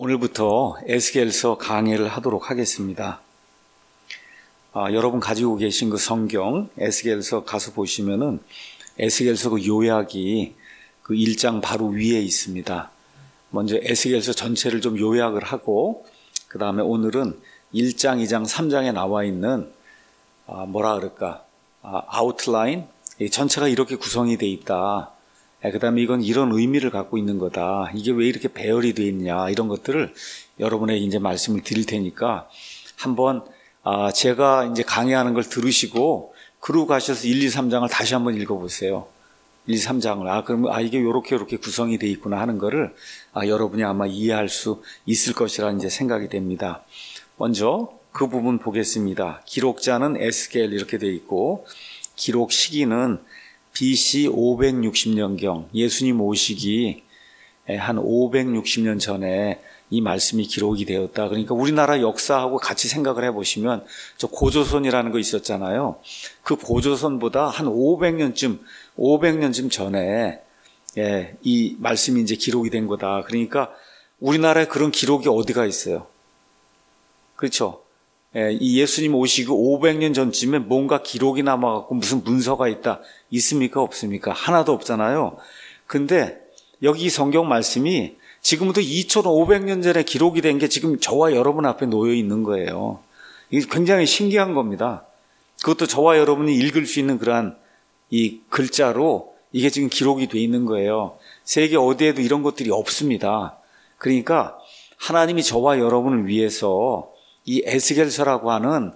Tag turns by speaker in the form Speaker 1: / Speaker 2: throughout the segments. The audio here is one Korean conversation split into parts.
Speaker 1: 오늘부터 에스겔서 강해를 하도록 하겠습니다. 여러분 가지고 계신 그 성경 에스겔서 가서 보시면은 에스겔서 그 요약이 그 1장 바로 위에 있습니다. 먼저 에스겔서 전체를 좀 요약을 하고 그 다음에 오늘은 1장, 2장, 3장에 나와 있는 아웃라인, 전체가 이렇게 구성이 돼 있다. 그 다음에 이건 이런 의미를 갖고 있는 거다. 이게 왜 이렇게 배열이 되어 있냐. 이런 것들을 여러분에게 이제 말씀을 드릴 테니까 한번 제가 이제 강의하는 걸 들으시고 그러고 가셔서 1, 2, 3장을 다시 한번 읽어보세요. 1, 2, 3장을. 그러면 이게 요렇게 구성이 되어 있구나 하는 거를 여러분이 아마 이해할 수 있을 것이라 이제 생각이 됩니다. 먼저 그 부분 보겠습니다. 기록자는 에스겔 이렇게 되어 있고 기록 시기는 BC 560년경, 예수님 오시기 한 560년 전에 이 말씀이 기록이 되었다. 그러니까 우리나라 역사하고 같이 생각을 해보시면 저 고조선이라는 거 있었잖아요. 그 고조선보다 한 500년쯤 전에 이 말씀이 이제 기록이 된 거다. 그러니까 우리나라에 그런 기록이 어디가 있어요? 그렇죠? 이 예수님 오시고 500년 전쯤에 뭔가 기록이 남아갖고 무슨 문서가 있다. 있습니까? 없습니까? 하나도 없잖아요. 근데 여기 성경 말씀이 지금부터 2500년 전에 기록이 된 게 지금 저와 여러분 앞에 놓여 있는 거예요. 이게 굉장히 신기한 겁니다. 그것도 저와 여러분이 읽을 수 있는 그러한 이 글자로 이게 지금 기록이 돼 있는 거예요. 세계 어디에도 이런 것들이 없습니다. 그러니까 하나님이 저와 여러분을 위해서 이 에스겔서라고 하는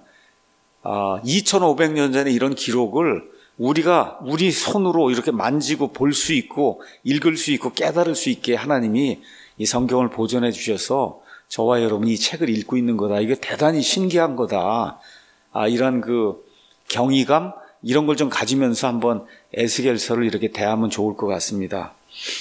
Speaker 1: 2500년 전에 이런 기록을 우리가 우리 손으로 이렇게 만지고 볼 수 있고 읽을 수 있고 깨달을 수 있게 하나님이 이 성경을 보존해 주셔서 저와 여러분이 이 책을 읽고 있는 거다. 이게 대단히 신기한 거다. 이런 그 경이감 이런 걸 좀 가지면서 한번 에스겔서를 이렇게 대하면 좋을 것 같습니다.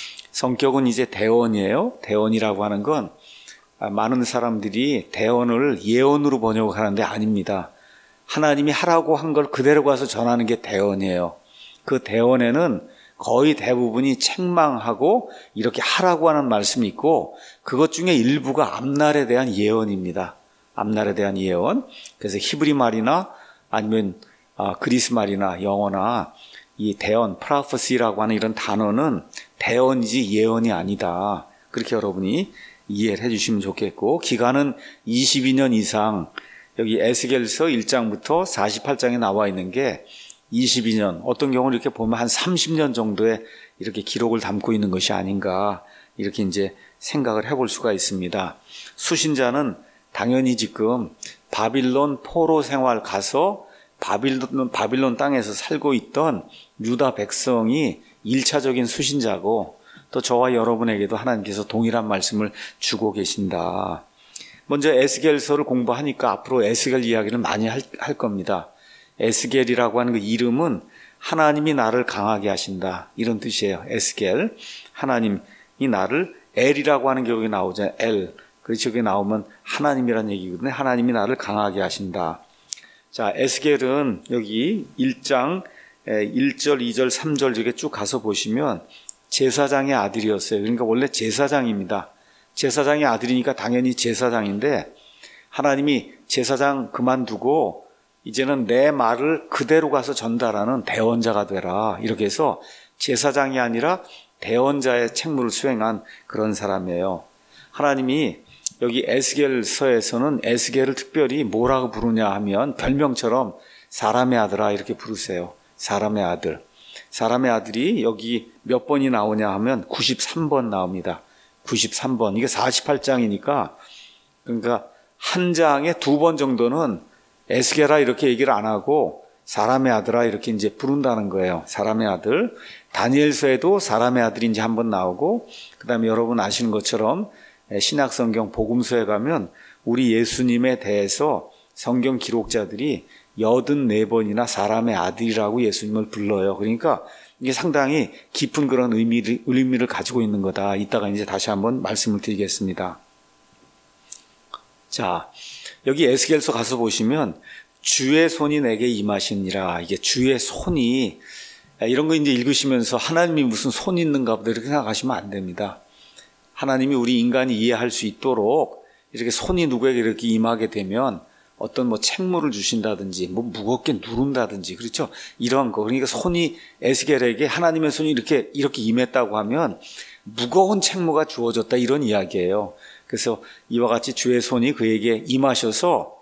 Speaker 1: 성격은 이제 대언이에요. 대언이라고 하는 건 많은 사람들이 대언을 예언으로 번역하는데 아닙니다. 하나님이 하라고 한 걸 그대로 가서 전하는 게 대언이에요. 그 대언에는 거의 대부분이 책망하고 이렇게 하라고 하는 말씀이 있고 그것 중에 일부가 앞날에 대한 예언입니다. 앞날에 대한 예언. 그래서 히브리 말이나 아니면 그리스 말이나 영어나 이 대언, 프로페시라고 하는 이런 단어는 대언이지 예언이 아니다. 그렇게 여러분이 이해를 해주시면 좋겠고 기간은 22년 이상 여기 에스겔서 1장부터 48장에 나와 있는 게 22년 어떤 경우는 이렇게 보면 한 30년 정도의 이렇게 기록을 담고 있는 것이 아닌가 이렇게 이제 생각을 해볼 수가 있습니다. 수신자는 당연히 지금 바빌론 포로 생활 가서 바빌론 땅에서 살고 있던 유다 백성이 1차적인 수신자고 또 저와 여러분에게도 하나님께서 동일한 말씀을 주고 계신다. 먼저 에스겔서를 공부하니까 앞으로 에스겔 이야기를 많이 할 겁니다. 에스겔이라고 하는 그 이름은 하나님이 나를 강하게 하신다. 이런 뜻이에요. 에스겔. 하나님이 나를 엘이라고 하는 게 여기 나오잖아요. 엘. 그렇죠. 여기 나오면 하나님이라는 얘기거든요. 하나님이 나를 강하게 하신다. 자, 에스겔은 여기 1장 1절, 2절, 3절 이렇게 쭉 가서 보시면 제사장의 아들이었어요. 그러니까 원래 제사장입니다. 제사장의 아들이니까 당연히 제사장인데 하나님이 제사장 그만두고 이제는 내 말을 그대로 가서 전달하는 대언자가 되라. 이렇게 해서 제사장이 아니라 대언자의 책무를 수행한 그런 사람이에요. 하나님이 여기 에스겔서에서는 에스겔을 특별히 뭐라고 부르냐 하면 별명처럼 사람의 아들아 이렇게 부르세요. 사람의 아들. 사람의 아들이 여기 몇 번이 나오냐 하면 93번 나옵니다. 93번. 이게 48장이니까 그러니까 한 장에 2번 정도는 에스겔아 이렇게 얘기를 안 하고 사람의 아들아 이렇게 이제 부른다는 거예요. 사람의 아들. 다니엘서에도 사람의 아들이 이제 한 번 나오고 그다음에 여러분 아시는 것처럼 신약성경 복음서에 가면 우리 예수님에 대해서 성경 기록자들이 84번이나 사람의 아들이라고 예수님을 불러요. 그러니까 이게 상당히 깊은 그런 의미를 가지고 있는 거다. 이따가 이제 다시 한번 말씀을 드리겠습니다. 자, 여기 에스겔서 가서 보시면 주의 손이 내게 임하시니라. 이게 주의 손이 이런 거 이제 읽으시면서 하나님이 무슨 손이 있는가 보다 이렇게 생각하시면 안 됩니다. 하나님이 우리 인간이 이해할 수 있도록 이렇게 손이 누구에게 이렇게 임하게 되면 어떤 뭐 책무를 주신다든지 뭐 무겁게 누른다든지 그렇죠? 이런 거. 그러니까 손이 에스겔에게 하나님의 손이 이렇게 임했다고 하면 무거운 책무가 주어졌다 이런 이야기예요. 그래서 이와 같이 주의 손이 그에게 임하셔서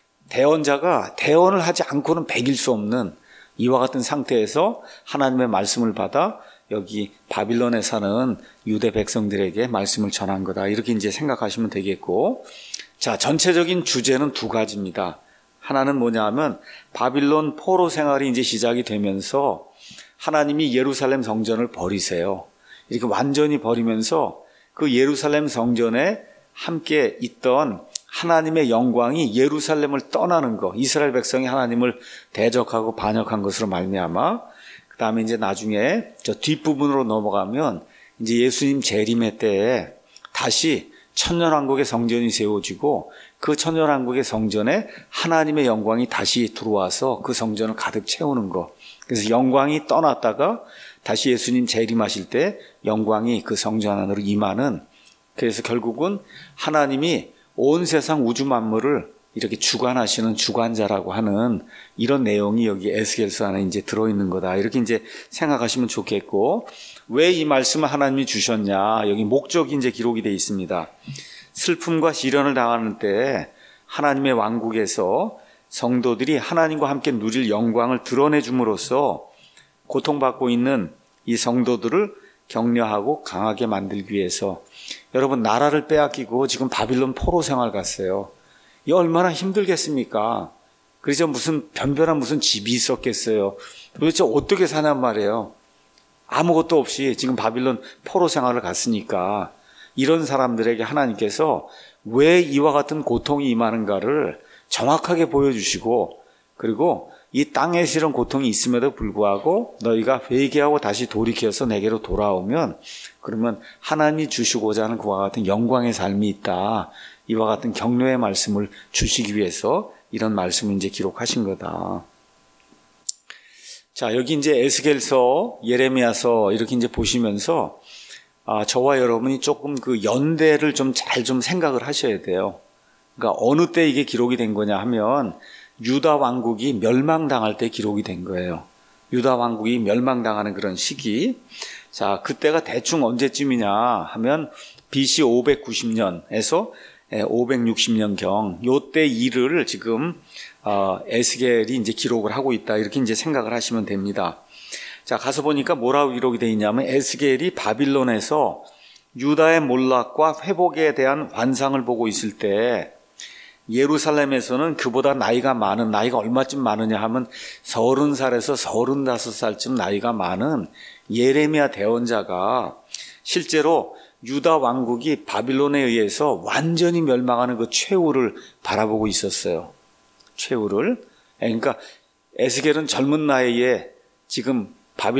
Speaker 1: 대언자가 대언을 하지 않고는 배길 수 없는 이와 같은 상태에서 하나님의 말씀을 받아 여기 바빌론에 사는 유대 백성들에게 말씀을 전한 거다. 이렇게 이제 생각하시면 되겠고. 자, 전체적인 주제는 두 가지입니다. 하나는 뭐냐 하면 바빌론 포로 생활이 이제 시작이 되면서 하나님이 예루살렘 성전을 버리세요. 이렇게 완전히 버리면서 그 예루살렘 성전에 함께 있던 하나님의 영광이 예루살렘을 떠나는 거, 이스라엘 백성이 하나님을 대적하고 반역한 것으로 말미암아 그 다음에 이제 나중에 저 뒷부분으로 넘어가면 이제 예수님 재림의 때에 다시 천년왕국의 성전이 세워지고 그 천년왕국의 성전에 하나님의 영광이 다시 들어와서 그 성전을 가득 채우는 거. 그래서 영광이 떠났다가 다시 예수님 재림하실 때 영광이 그 성전 안으로 임하는, 그래서 결국은 하나님이 온 세상 우주 만물을 이렇게 주관하시는 주관자라고 하는 이런 내용이 여기 에스겔서 안에 이제 들어있는 거다. 이렇게 이제 생각하시면 좋겠고, 왜 이 말씀을 하나님이 주셨냐? 여기 목적이 이제 기록이 되어 있습니다. 슬픔과 시련을 당하는 때 하나님의 왕국에서 성도들이 하나님과 함께 누릴 영광을 드러내 줌으로써 고통받고 있는 이 성도들을 격려하고 강하게 만들기 위해서, 여러분 나라를 빼앗기고 지금 바빌론 포로 생활 갔어요. 이 얼마나 힘들겠습니까? 그래서 무슨 변변한 무슨 집이 있었겠어요. 도대체 어떻게 사냔 말이에요. 아무것도 없이 지금 바빌론 포로 생활을 갔으니까 이런 사람들에게 하나님께서 왜 이와 같은 고통이 임하는가를 정확하게 보여주시고, 그리고 이 땅에 실은 고통이 있음에도 불구하고 너희가 회개하고 다시 돌이켜서 내게로 돌아오면 그러면 하나님이 주시고자 하는 그와 같은 영광의 삶이 있다. 이와 같은 격려의 말씀을 주시기 위해서 이런 말씀을 이제 기록하신 거다. 자, 여기 이제 에스겔서, 예레미야서 이렇게 이제 보시면서 저와 여러분이 조금 그 연대를 좀 잘 좀 생각을 하셔야 돼요. 그러니까 어느 때 이게 기록이 된 거냐 하면 유다 왕국이 멸망당할 때 기록이 된 거예요. 유다 왕국이 멸망당하는 그런 시기. 자, 그때가 대충 언제쯤이냐 하면 BC 590년에서 560년경 요때 일을 지금 에스겔이 이제 기록을 하고 있다. 이렇게 이제 생각을 하시면 됩니다. 자, 가서 보니까 뭐라고 기록이 되어 있냐면 에스겔이 바빌론에서 유다의 몰락과 회복에 대한 환상을 보고 있을 때 예루살렘에서는 그보다 나이가 얼마쯤 많으냐 하면 30살에서 35살쯤 나이가 많은 예레미야 대언자가 실제로 유다 왕국이 바빌론에 의해서 완전히 멸망하는 그 최후를 바라보고 있었어요. 최후를. 그러니까 에스겔은 젊은 나이에 지금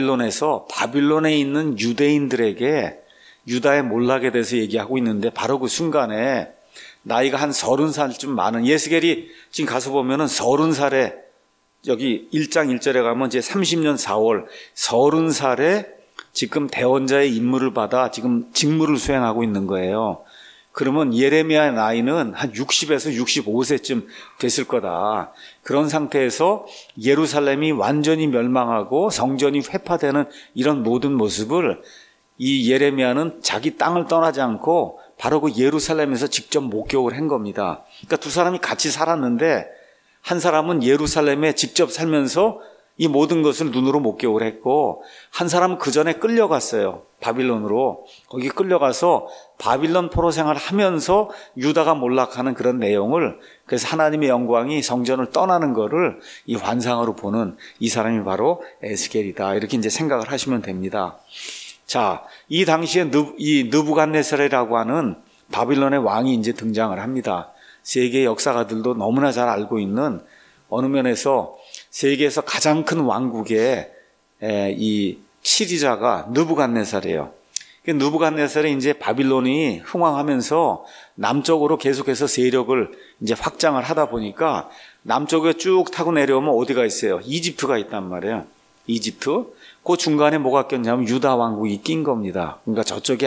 Speaker 1: 바빌론에 있는 유대인들에게 유다의 몰락에 대해서 얘기하고 있는데 바로 그 순간에 나이가 한 30살쯤 많은 에스겔이 지금 가서 보면은 30살에 여기 1장 1절에 가면 이제 30년 4월 30살에 지금 대언자의 임무를 받아 지금 직무를 수행하고 있는 거예요. 그러면 예레미야의 나이는 한 60에서 65세쯤 됐을 거다. 그런 상태에서 예루살렘이 완전히 멸망하고 성전이 회파되는 이런 모든 모습을 이 예레미야는 자기 땅을 떠나지 않고 바로 그 예루살렘에서 직접 목격을 한 겁니다. 그러니까 두 사람이 같이 살았는데 한 사람은 예루살렘에 직접 살면서 이 모든 것을 눈으로 목격을 했고 한 사람은 그 전에 끌려갔어요. 바빌론으로. 거기 끌려가서 바빌론 포로 생활을 하면서 유다가 몰락하는 그런 내용을, 그래서 하나님의 영광이 성전을 떠나는 거를 이 환상으로 보는 이 사람이 바로 에스겔이다. 이렇게 이제 생각을 하시면 됩니다. 자, 이 당시에 이 느부갓네살이라고 하는 바빌론의 왕이 이제 등장을 합니다. 세계 역사가들도 너무나 잘 알고 있는, 어느 면에서 세계에서 가장 큰 왕국의 이 치리자가 느부갓네살이에요. 느부갓네살이 이제 바빌론이 흥왕하면서 남쪽으로 계속해서 세력을 이제 확장을 하다 보니까 남쪽에 쭉 타고 내려오면 어디가 있어요? 이집트가 있단 말이에요. 이집트. 그 중간에 뭐가 꼈냐면 유다 왕국이 낀 겁니다. 그러니까 저쪽에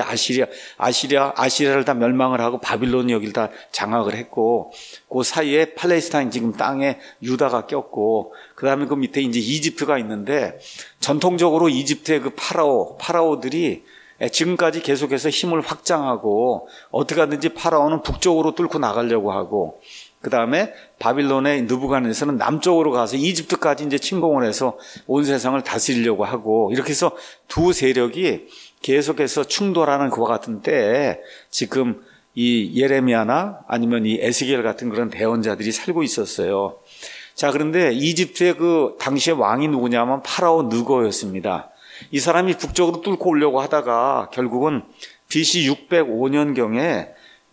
Speaker 1: 아시리아를 다 멸망을 하고 바빌론이 여기를 다 장악을 했고, 그 사이에 팔레스타인 지금 땅에 유다가 꼈고, 그 다음에 그 밑에 이제 이집트가 있는데, 전통적으로 이집트의 그 파라오들이 지금까지 계속해서 힘을 확장하고, 어떻게 하든지 파라오는 북쪽으로 뚫고 나가려고 하고, 그 다음에 바빌론의 느부갓네살은 남쪽으로 가서 이집트까지 이제 침공을 해서 온 세상을 다스리려고 하고, 이렇게 해서 두 세력이 계속해서 충돌하는 그와 같은 때에 지금 이 예레미야나 아니면 이 에스겔 같은 그런 대언자들이 살고 있었어요. 자, 그런데 이집트의 그 당시의 왕이 누구냐면 파라오 느고였습니다. 이 사람이 북쪽으로 뚫고 오려고 하다가 결국은 BC 605년경에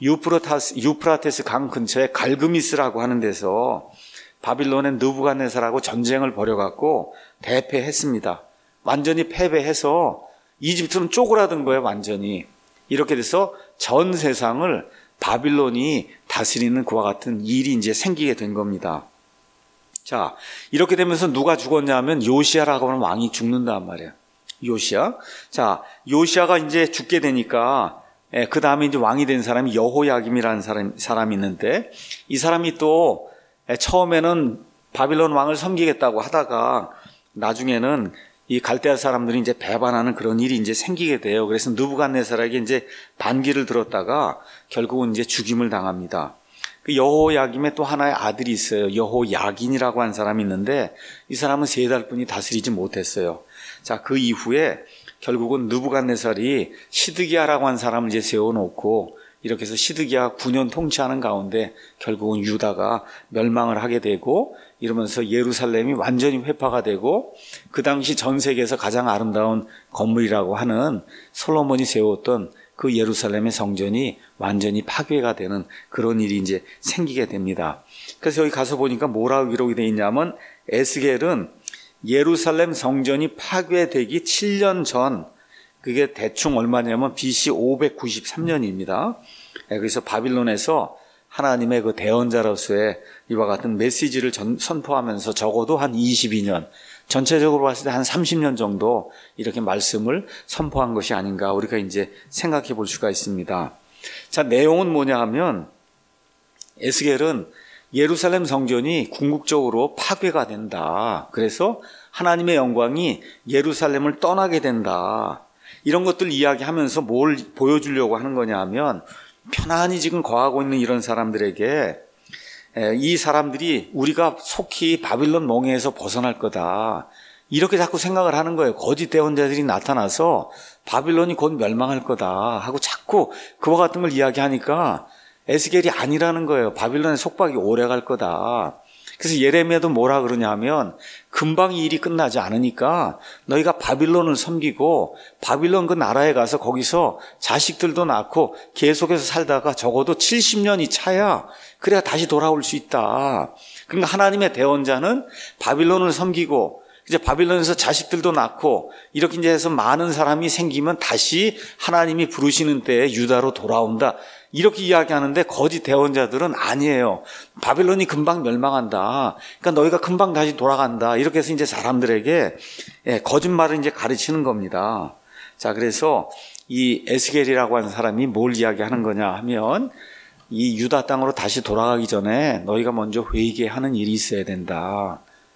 Speaker 1: 유프라테스 강 근처에 갈그미스라고 하는 데서 바빌론의 느부갓네살하고 전쟁을 벌여갖고 대패했습니다. 완전히 패배해서 이집트는 쪼그라든 거예요, 완전히. 이렇게 돼서 전 세상을 바빌론이 다스리는 그와 같은 일이 이제 생기게 된 겁니다. 자, 이렇게 되면서 누가 죽었냐면 요시야라고 하는 왕이 죽는단 말이에요. 요시야. 자, 요시야가 이제 죽게 되니까 그 다음에 이제 왕이 된 사람이 여호야김이라는 사람이 있는데, 이 사람이 또 처음에는 바빌론 왕을 섬기겠다고 하다가 나중에는 이 갈대아 사람들이 이제 배반하는 그런 일이 이제 생기게 돼요. 그래서 느부갓네살에게 이제 반기를 들었다가 결국은 이제 죽임을 당합니다. 그 여호야김의 또 하나의 아들이 있어요. 여호야긴이라고 하는 사람이 있는데, 이 사람은 3달뿐이 다스리지 못했어요. 자, 그 이후에 결국은 느부갓네살이 시드기야라고 하는 사람을 이제 세워놓고, 이렇게 해서 시드기야 9년 통치하는 가운데 결국은 유다가 멸망을 하게 되고, 이러면서 예루살렘이 완전히 회파가 되고, 그 당시 전 세계에서 가장 아름다운 건물이라고 하는 솔로몬이 세웠던 그 예루살렘의 성전이 완전히 파괴가 되는 그런 일이 이제 생기게 됩니다. 그래서 여기 가서 보니까 뭐라고 기록이 되어 있냐면, 에스겔은 예루살렘 성전이 파괴되기 7년 전, 그게 대충 얼마냐면 BC 593년입니다. 그래서 바빌론에서 하나님의 그 대언자로서의 이와 같은 메시지를 선포하면서 적어도 한 22년, 전체적으로 봤을 때 한 30년 정도 이렇게 말씀을 선포한 것이 아닌가 우리가 이제 생각해 볼 수가 있습니다. 자, 내용은 뭐냐 하면, 에스겔은 예루살렘 성전이 궁극적으로 파괴가 된다. 그래서 하나님의 영광이 예루살렘을 떠나게 된다. 이런 것들 이야기하면서 뭘 보여주려고 하는 거냐 하면, 편안히 지금 거하고 있는 이런 사람들에게 이 사람들이 우리가 속히 바빌론 몽해에서 벗어날 거다, 이렇게 자꾸 생각을 하는 거예요. 거짓 대언자들이 나타나서 바빌론이 곧 멸망할 거다 하고 자꾸 그와 같은 걸 이야기하니까 에스겔이 아니라는 거예요. 바빌론의 속박이 오래 갈 거다. 그래서 예레미야도 뭐라 그러냐면, 금방 이 일이 끝나지 않으니까 너희가 바빌론을 섬기고 바빌론 그 나라에 가서 거기서 자식들도 낳고 계속해서 살다가 적어도 70년이 차야 그래야 다시 돌아올 수 있다. 그러니까 하나님의 대언자는 바빌론을 섬기고 이제 바빌론에서 자식들도 낳고 이렇게 이제 해서 많은 사람이 생기면 다시 하나님이 부르시는 때에 유다로 돌아온다, 이렇게 이야기하는데, 거짓 대언자들은 아니에요. 바빌론이 금방 멸망한다, 그러니까 너희가 금방 다시 돌아간다, 이렇게 해서 이제 사람들에게 거짓말을 이제 가르치는 겁니다. 자, 그래서 이 에스겔이라고 하는 사람이 뭘 이야기하는 거냐 하면, 이 유다 땅으로 다시 돌아가기 전에 너희가 먼저 회개하는 일이 있어야 된다.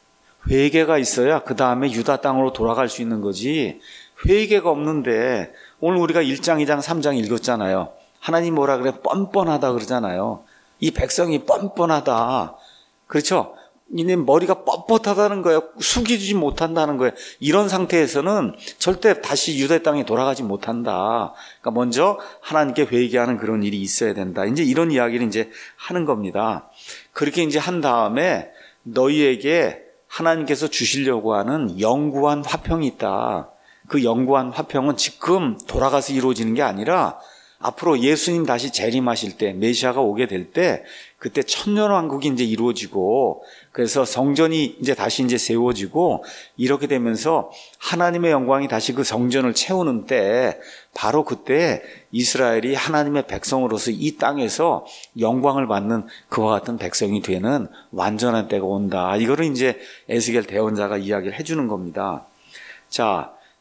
Speaker 1: 회개가 있어야 그 다음에 유다 땅으로 돌아갈 수 있는 거지, 회개가 없는데, 오늘 우리가 1장, 2장, 3장 읽었잖아요. 하나님 뭐라 그래? 뻔뻔하다 그러잖아요. 이 백성이 뻔뻔하다. 그렇죠? 이네 머리가 뻣뻣하다는 거예요. 숙이지 못한다는 거예요. 이런 상태에서는 절대 다시 유다 땅에 돌아가지 못한다. 그러니까 먼저 하나님께 회개하는 그런 일이 있어야 된다. 이제 이런 이야기를 이제 하는 겁니다. 그렇게 이제 한 다음에 너희에게 하나님께서 주시려고 하는 영구한 화평이 있다. 그 영구한 화평은 지금 돌아가서 이루어지는 게 아니라 앞으로 예수님 다시 재림하실 때, 메시아가 오게 될 때, 그때 천년왕국이 이제 이루어지고, 그래서 성전이 이제 다시 이제 세워지고, 이렇게 되면서 하나님의 영광이 다시 그 성전을 채우는 때, 바로 그때 이스라엘이 하나님의 백성으로서 이 땅에서 영광을 받는 그와 같은 백성이 되는 완전한 때가 온다. 이거를 이제 에스겔 대언자가 이야기를 해주는 겁니다. 자,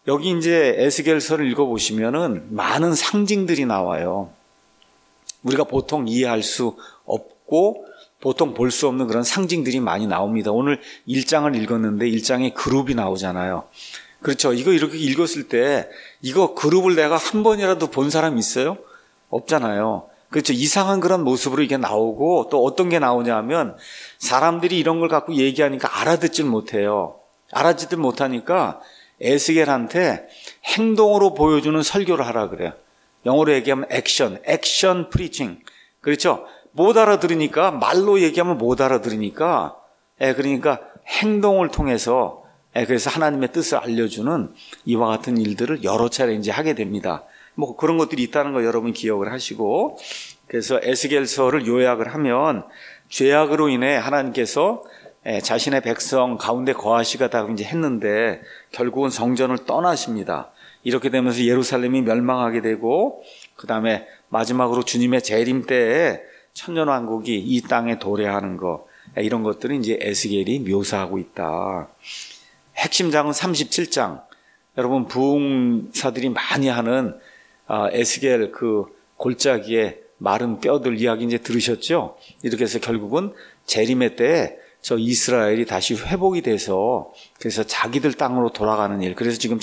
Speaker 1: 여기 이제 에스겔서를 읽어보시면은 많은 상징들이 나와요. 우리가 보통 이해할 수 없고 보통 볼 수 없는 그런 상징들이 많이 나옵니다. 오늘 1장을 읽었는데 1장에 그룹이 나오잖아요. 그렇죠. 이거 이렇게 읽었을 때 이거 그룹을 내가 한 번이라도 본 사람 있어요? 없잖아요. 그렇죠. 이상한 그런 모습으로 이게 나오고 또 어떤 게 나오냐면 사람들이 이런 걸 갖고 얘기하니까 알아듣질 못해요. 알아듣질 못하니까 에스겔한테 행동으로 보여주는 설교를 하라 그래요. 영어로 얘기하면 액션 프리칭. 그렇죠. 못 알아들으니까 말로 얘기하면 못 알아들으니까 그러니까 행동을 통해서 그래서 하나님의 뜻을 알려주는 이와 같은 일들을 여러 차례 이제 하게 됩니다. 뭐 그런 것들이 있다는 거 여러분 기억을 하시고 그래서 에스겔서를 요약을 하면 죄악으로 인해 하나님께서 자신의 백성 가운데 거하시겠다고 이제 했는데 결국은 성전을 떠나십니다. 이렇게 되면서 예루살렘이 멸망하게 되고 그 다음에 마지막으로 주님의 재림 때에 천년왕국이 이 땅에 도래하는 거 이런 것들은 이제 에스겔이 묘사하고 있다. 핵심장은 37장. 여러분 부흥사들이 많이 하는 에스겔 그 골짜기에 마른 뼈들 이야기 이제 들으셨죠? 이렇게 해서 결국은 재림의 때에 저 이스라엘이 다시 회복이 돼서 그래서 자기들 땅으로 돌아가는 일. 그래서 지금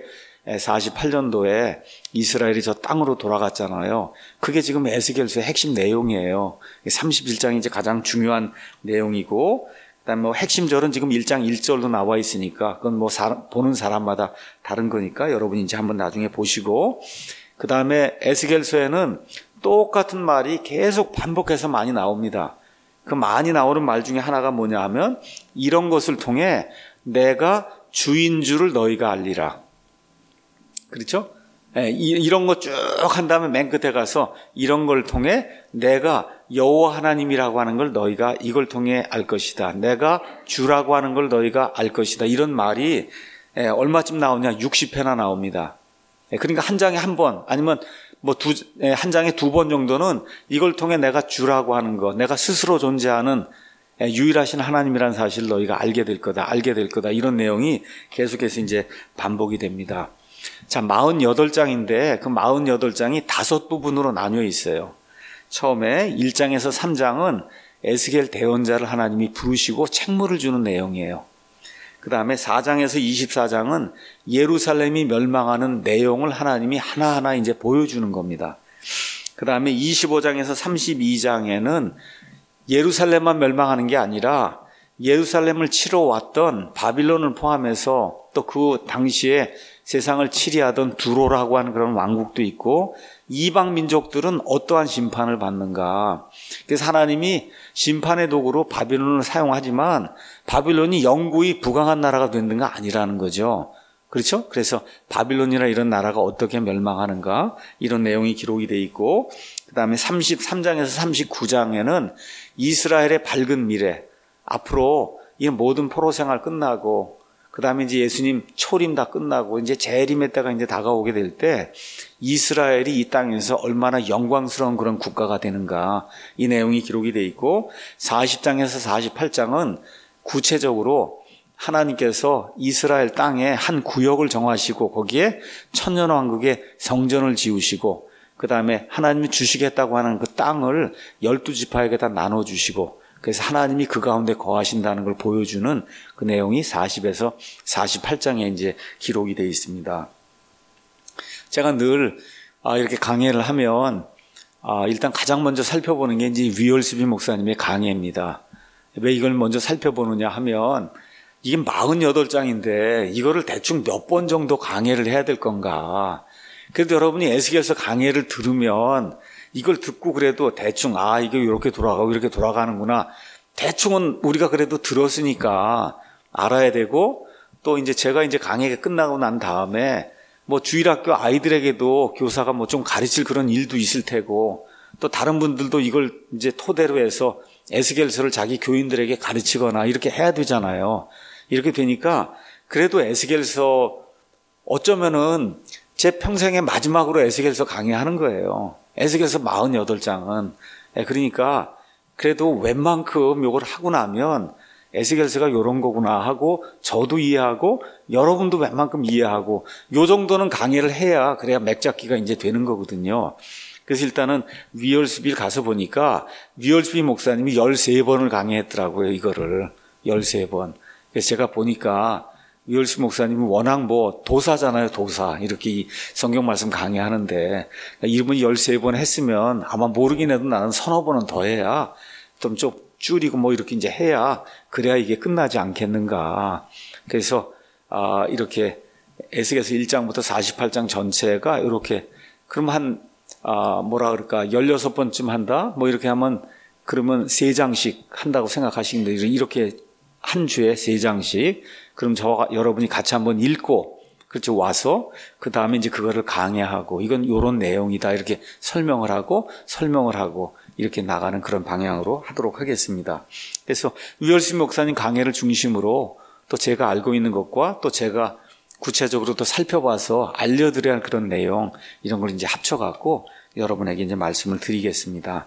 Speaker 1: 1948년도에 이스라엘이 저 땅으로 돌아갔잖아요. 그게 지금 에스겔서의 핵심 내용이에요. 31장이 이제 가장 중요한 내용이고 그다음에 뭐 핵심절은 지금 1장 1절로 나와 있으니까 그건 뭐 보는 사람마다 다른 거니까 여러분이 이제 한번 나중에 보시고 그다음에 에스겔서에는 똑같은 말이 계속 반복해서 많이 나옵니다. 그 많이 나오는 말 중에 하나가 뭐냐 하면 이런 것을 통해 내가 주인 줄을 너희가 알리라. 그렇죠? 이런 거 쭉 한 다음에 맨 끝에 가서 이런 걸 통해 내가 여호와 하나님이라고 하는 걸 너희가 이걸 통해 알 것이다. 내가 주라고 하는 걸 너희가 알 것이다. 이런 말이 얼마쯤 나오냐? 60회나 나옵니다. 그러니까 한 장에 한 번 아니면 뭐 한 장에 두 번 정도는 이걸 통해 내가 주라고 하는 거, 내가 스스로 존재하는 유일하신 하나님이라는 사실을 너희가 알게 될 거다. 이런 내용이 계속해서 이제 반복이 됩니다. 자, 48장인데 그 48장이 5부분으로 나뉘어 있어요. 처음에 1장에서 3장은 에스겔 대언자를 하나님이 부르시고 책무를 주는 내용이에요. 그 다음에 4장에서 24장은 예루살렘이 멸망하는 내용을 하나님이 하나하나 이제 보여주는 겁니다. 그 다음에 25장에서 32장에는 예루살렘만 멸망하는 게 아니라 예루살렘을 치러 왔던 바빌론을 포함해서 또 그 당시에 세상을 치리하던 두로라고 하는 그런 왕국도 있고 이방 민족들은 어떠한 심판을 받는가. 그래서 하나님이 심판의 도구로 바빌론을 사용하지만 바빌론이 영구히 부강한 나라가 되는 건 아니라는 거죠. 그렇죠? 그래서 바빌론이나 이런 나라가 어떻게 멸망하는가 이런 내용이 기록이 돼 있고 그 다음에 33장에서 39장에는 이스라엘의 밝은 미래 앞으로 이 모든 포로 생활 끝나고 그 다음에 이제 예수님 초림 다 끝나고 이제 재림의 때가 이제 다가오게 될 때 이스라엘이 이 땅에서 얼마나 영광스러운 그런 국가가 되는가 이 내용이 기록이 돼 있고 40장에서 48장은 구체적으로 하나님께서 이스라엘 땅에 한 구역을 정하시고 거기에 천년왕국의 성전을 지으시고 그 다음에 하나님이 주시겠다고 하는 그 땅을 12지파에게 다 나눠주시고 그래서 하나님이 그 가운데 거하신다는 걸 보여주는 그 내용이 40에서 48장에 이제 기록이 되어 있습니다. 제가 늘 이렇게 강해를 하면 일단 가장 먼저 살펴보는 게 이제 위얼스비 목사님의 강해입니다. 왜 이걸 먼저 살펴보느냐 하면 이게 48장인데 이거를 대충 몇 번 정도 강해를 해야 될 건가. 그래도 여러분이 에스겔서 강해를 들으면 이걸 듣고 그래도 대충 이게 이렇게 돌아가고 이렇게 돌아가는구나. 대충은 우리가 그래도 들었으니까 알아야 되고 또 이제 제가 이제 강의가 끝나고 난 다음에 뭐 주일학교 아이들에게도 교사가 뭐 좀 가르칠 그런 일도 있을 테고 또 다른 분들도 이걸 이제 토대로 해서 에스겔서를 자기 교인들에게 가르치거나 이렇게 해야 되잖아요. 이렇게 되니까 그래도 에스겔서 어쩌면은 제 평생의 마지막으로 에스겔서 강의하는 거예요. 에스겔서 48장은. 그러니까 그래도 웬만큼 요걸 하고 나면 에스겔서가 이런 거구나 하고 저도 이해하고 여러분도 웬만큼 이해하고 요 정도는 강의를 해야 그래야 맥잡기가 이제 되는 거거든요. 그래서 일단은 위얼스빌 가서 보니까 위얼스빌 목사님이 13번을 강의했더라고요. 이거를 13번. 그래서 제가 보니까 위얼스빌 목사님은 워낙 도사잖아요. 도사. 이렇게 이 성경 말씀 강의하는데 이분이 13번 했으면 아마 모르긴 해도 나는 서너 번은 더 해야 좀 줄이고 이렇게 이제 해야 그래야 이게 끝나지 않겠는가. 그래서 이렇게 에스겔서 1장부터 48장 전체가 이렇게 그럼 16번쯤 한다? 이렇게 하면 그러면 3장씩 한다고 생각하시는데 이렇게 한 주에 3장씩 그럼 저와 여러분이 같이 한번 읽고 그렇죠. 와서 그 다음에 이제 그거를 강의하고 이건 요런 내용이다 이렇게 설명을 하고 이렇게 나가는 그런 방향으로 하도록 하겠습니다. 그래서 위얼스 목사님 강의를 중심으로 또 제가 알고 있는 것과 또 제가 구체적으로 또 살펴봐서 알려드려야 할 그런 내용 이런 걸 이제 합쳐갖고 여러분에게 이제 말씀을 드리겠습니다.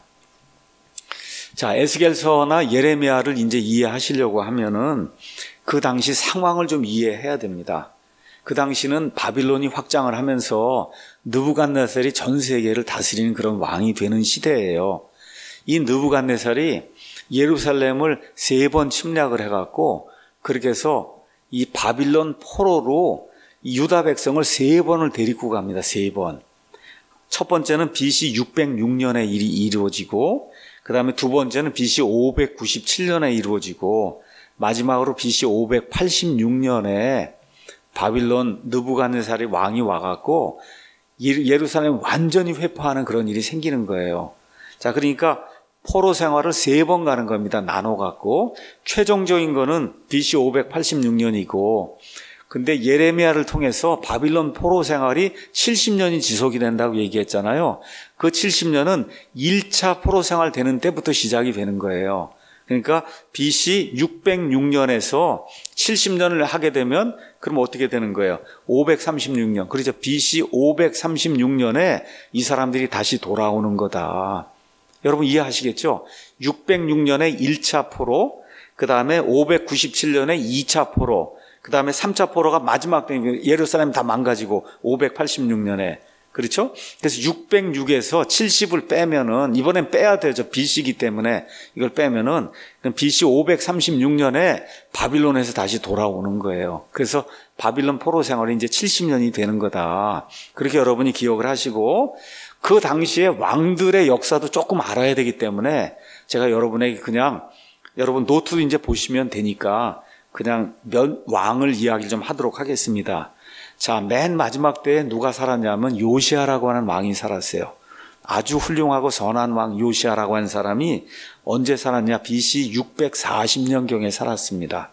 Speaker 1: 자, 에스겔서나 예레미야를 이제 이해하시려고 하면은 그 당시 상황을 좀 이해해야 됩니다. 그 당시는 바빌론이 확장을 하면서 느부갓네살이 전 세계를 다스리는 그런 왕이 되는 시대예요. 이 느부갓네살이 예루살렘을 3번 침략을 해갖고 그렇게 해서 이 바빌론 포로로 유다 백성을 3번을 데리고 갑니다. 3번. 첫 번째는 BC 606년에 일이 이루어지고 그 다음에 두 번째는 BC 597년에 이루어지고 마지막으로 BC 586년에 바빌론 느부갓네살이 왕이 와갖고 예루살렘 완전히 회파하는 그런 일이 생기는 거예요. 자, 그러니까 포로 생활을 3번 가는 겁니다. 나눠갖고 최종적인 거는 BC 586년이고 근데 예레미야를 통해서 바빌론 포로 생활이 70년이 지속이 된다고 얘기했잖아요. 그 70년은 1차 포로 생활 되는 때부터 시작이 되는 거예요. 그러니까 BC 606년에서 70년을 하게 되면 그럼 어떻게 되는 거예요? 536년. 그렇죠. BC 536년에 이 사람들이 다시 돌아오는 거다. 여러분 이해하시겠죠? 606년에 1차 포로, 그 다음에 597년에 2차 포로, 그 다음에 3차 포로가 마지막 때 예루살렘 다 망가지고 586년에 그렇죠? 그래서 606에서 70을 빼면은 이번엔 빼야 되죠. BC이기 때문에 이걸 빼면은 BC 536년에 바빌론에서 다시 돌아오는 거예요. 그래서 바빌론 포로 생활이 이제 70년이 되는 거다. 그렇게 여러분이 기억을 하시고 그 당시에 왕들의 역사도 조금 알아야 되기 때문에 제가 여러분에게 그냥 여러분 노트도 이제 보시면 되니까 그냥 왕을 이야기를 좀 하도록 하겠습니다. 자, 맨 마지막 때에 누가 살았냐면 요시아라고 하는 왕이 살았어요. 아주 훌륭하고 선한 왕 요시아라고 하는 사람이 언제 살았냐? BC 640년경에 살았습니다.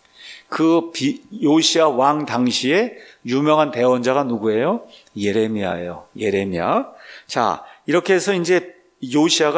Speaker 1: 그 요시아 왕 당시에 유명한 대언자가 누구예요? 예레미야예요. 예레미야. 자, 이렇게 해서 이제 요시아가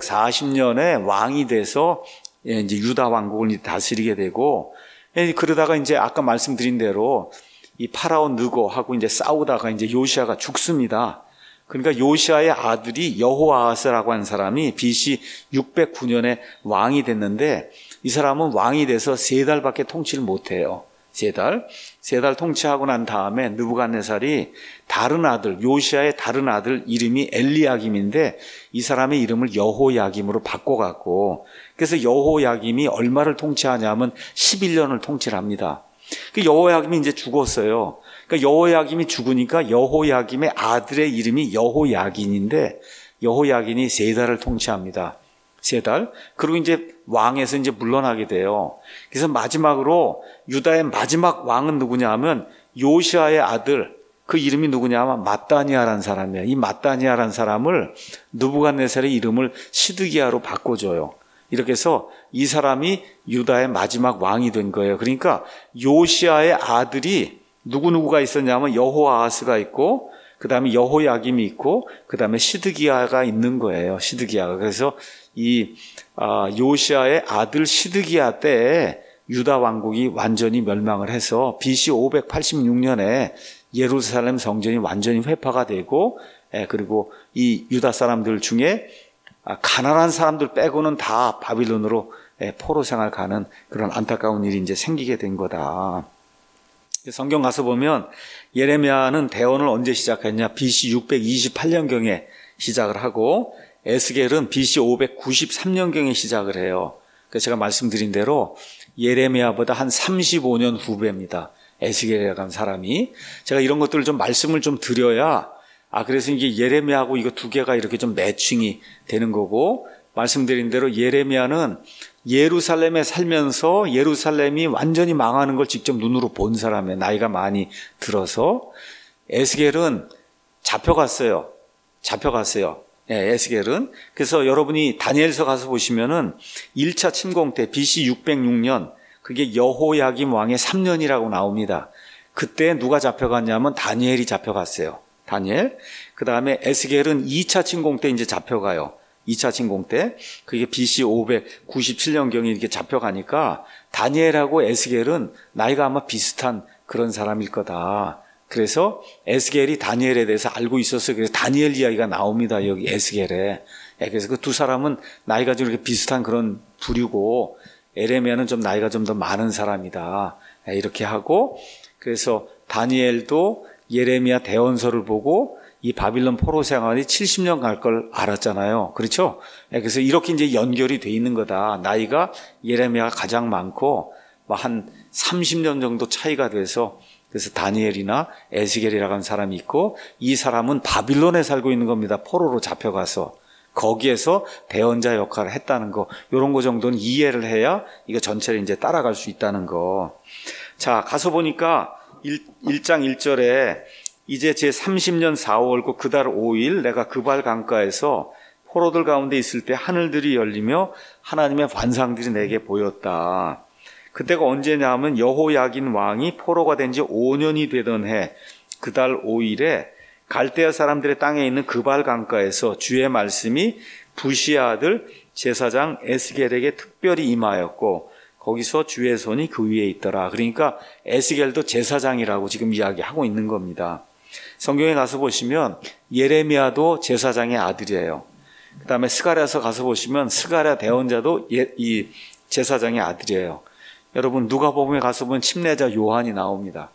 Speaker 1: 640년에 왕이 돼서 이제 유다 왕국을 다스리게 되고 그러다가 이제 아까 말씀드린 대로 이 파라온 느고하고 이제 싸우다가 이제 요시아가 죽습니다. 그러니까 요시아의 아들이 여호아하스라고 하는 사람이 BC 609년에 왕이 됐는데 이 사람은 왕이 돼서 3달밖에 통치를 못해요. 3달. 3달 통치하고 난 다음에 느부갓네살이 다른 아들, 요시아의 다른 아들 이름이 엘리야김인데 이 사람의 이름을 여호야김으로 바꿔갖고 그래서 여호야김이 얼마를 통치하냐면 11년을 통치를 합니다. 그 여호야김이 이제 죽었어요. 그러니까 여호야김이 죽으니까 여호야김의 아들의 이름이 여호야긴인데 여호야긴이 3달을 통치합니다. 3달. 그리고 이제 왕에서 이제 물러나게 돼요. 그래서 마지막으로 유다의 마지막 왕은 누구냐 하면 요시아의 아들, 그 이름이 누구냐 하면 마따니아라는 사람이에요. 이 마따니아라는 사람을 느부갓네살의 이름을 시드기야로 바꿔줘요. 이렇게 해서 이 사람이 유다의 마지막 왕이 된 거예요. 그러니까 요시아의 아들이 누구누구가 있었냐면 여호아하스가 있고 그 다음에 여호야김이 있고 그 다음에 시드기야가 있는 거예요. 시드기야가. 그래서 이 요시아의 아들 시드기야 때에 유다 왕국이 완전히 멸망을 해서 BC 586년에 예루살렘 성전이 완전히 회파가 되고 그리고 이 유다 사람들 중에 가난한 사람들 빼고는 다 바빌론으로 포로 생활 가는 그런 안타까운 일이 이제 생기게 된 거다. 성경 가서 보면 예레미야는 대언을 언제 시작했냐? BC 628년경에 시작을 하고 에스겔은 BC 593년경에 시작을 해요. 그래서 제가 말씀드린 대로 예레미야보다 한 35년 후배입니다. 에스겔이라는 하는 사람이. 제가 이런 것들을 좀 말씀을 좀 드려야 그래서 이게 예레미야하고 이거 두 개가 이렇게 좀 매칭이 되는 거고, 말씀드린 대로 예레미야는 예루살렘에 살면서 예루살렘이 완전히 망하는 걸 직접 눈으로 본 사람이에요. 나이가 많이 들어서. 에스겔은 잡혀갔어요. 에스겔은. 그래서 여러분이 다니엘서 가서 보시면은 1차 침공 때 BC 606년, 그게 여호야김 왕의 3년이라고 나옵니다. 그때 누가 잡혀갔냐면 다니엘이 잡혀갔어요. 다니엘. 그 다음에 에스겔은 2차 침공 때 이제 잡혀가요. 2차 침공 때. 그게 BC 597년경에 이렇게 잡혀가니까 다니엘하고 에스겔은 나이가 아마 비슷한 그런 사람일 거다. 그래서 에스겔이 다니엘에 대해서 알고 있었어요. 그래서 다니엘 이야기가 나옵니다. 여기 에스겔에. 그래서 그 두 사람은 나이가 좀 이렇게 비슷한 그런 부류고, 예레미야는 좀 나이가 좀 더 많은 사람이다. 이렇게 하고, 그래서 다니엘도 예레미야 대언서를 보고 이 바빌론 포로 생활이 70년 갈 걸 알았잖아요. 그렇죠? 그래서 이렇게 이제 연결이 돼 있는 거다. 나이가 예레미야가 가장 많고 한 30년 정도 차이가 돼서, 그래서 다니엘이나 에스겔이라고 하는 사람이 있고, 이 사람은 바빌론에 살고 있는 겁니다. 포로로 잡혀가서. 거기에서 대언자 역할을 했다는 거, 이런 거 정도는 이해를 해야 이거 전체를 이제 따라갈 수 있다는 거. 자, 가서 보니까 1장 1절에 이제 제 30년 4월고 그달 5일 내가 그발 강가에서 포로들 가운데 있을 때 하늘들이 열리며 하나님의 환상들이 내게 보였다. 그때가 언제냐 하면 여호야긴 왕이 포로가 된 지 5년이 되던 해 그달 5일에 갈대아 사람들의 땅에 있는 그발 강가에서 주의 말씀이 부시아 아들 제사장 에스겔에게 특별히 임하였고 거기서 주의 손이 그 위에 있더라. 그러니까 에스겔도 제사장이라고 지금 이야기하고 있는 겁니다. 성경에 가서 보시면 예레미야도 제사장의 아들이에요. 그 다음에 스가랴서 가서 보시면 스가랴 대언자도 이 제사장의 아들이에요. 여러분 누가복음에 가서 보면 침례자 요한이 나옵니다.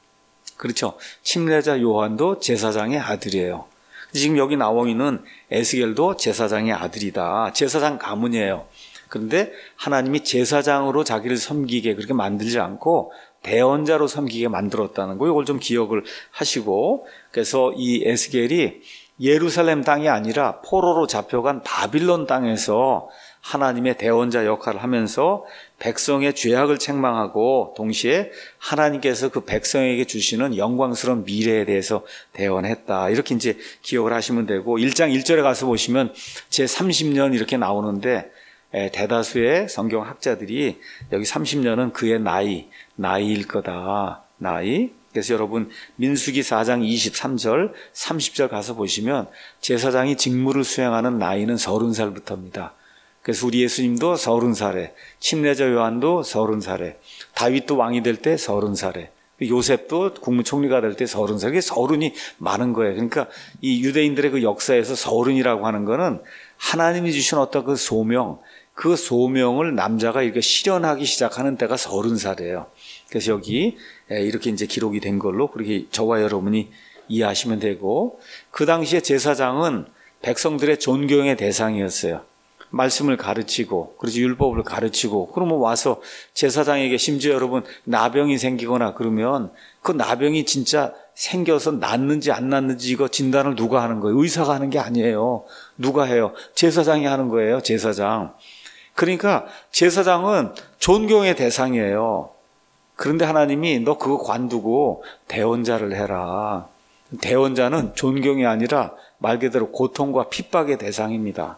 Speaker 1: 그렇죠? 침례자 요한도 제사장의 아들이에요. 지금 여기 나와 있는 에스겔도 제사장의 아들이다. 제사장 가문이에요. 그런데 하나님이 제사장으로 자기를 섬기게 그렇게 만들지 않고 대언자로 섬기게 만들었다는 거, 이걸 좀 기억을 하시고, 그래서 이 에스겔이 예루살렘 땅이 아니라 포로로 잡혀간 바빌론 땅에서 하나님의 대언자 역할을 하면서 백성의 죄악을 책망하고 동시에 하나님께서 그 백성에게 주시는 영광스러운 미래에 대해서 대언했다. 이렇게 이제 기억을 하시면 되고, 1장 1절에 가서 보시면 제 30년 이렇게 나오는데, 대다수의 성경 학자들이 여기 30년은 그의 나이일 거다. 나이. 그래서 여러분 민수기 4장 23절 30절 가서 보시면 제사장이 직무를 수행하는 나이는 30살부터입니다. 그래서 우리 예수님도 30살에, 침례자 요한도 30살에, 다윗도 왕이 될 때 30살에, 요셉도 국무총리가 될 때 30살. 이게 서른이 많은 거예요. 그러니까 이 유대인들의 그 역사에서 서른이라고 하는 거는 하나님이 주신 어떤 그 소명, 그 소명을 남자가 이렇게 실현하기 시작하는 때가 30살이에요. 그래서 여기 이렇게 이제 기록이 된 걸로 그렇게 저와 여러분이 이해하시면 되고, 그 당시에 제사장은 백성들의 존경의 대상이었어요. 말씀을 가르치고, 그래서 율법을 가르치고, 그러면 와서 제사장에게 심지어 여러분 나병이 생기거나 그러면 그 나병이 진짜 생겨서 낫는지 안 낫는지 이거 진단을 누가 하는 거예요? 의사가 하는 게 아니에요. 누가 해요? 제사장이 하는 거예요. 제사장. 그러니까 제사장은 존경의 대상이에요. 그런데 하나님이 너 그거 관두고 대언자를 해라. 대언자는 존경이 아니라 말 그대로 고통과 핍박의 대상입니다.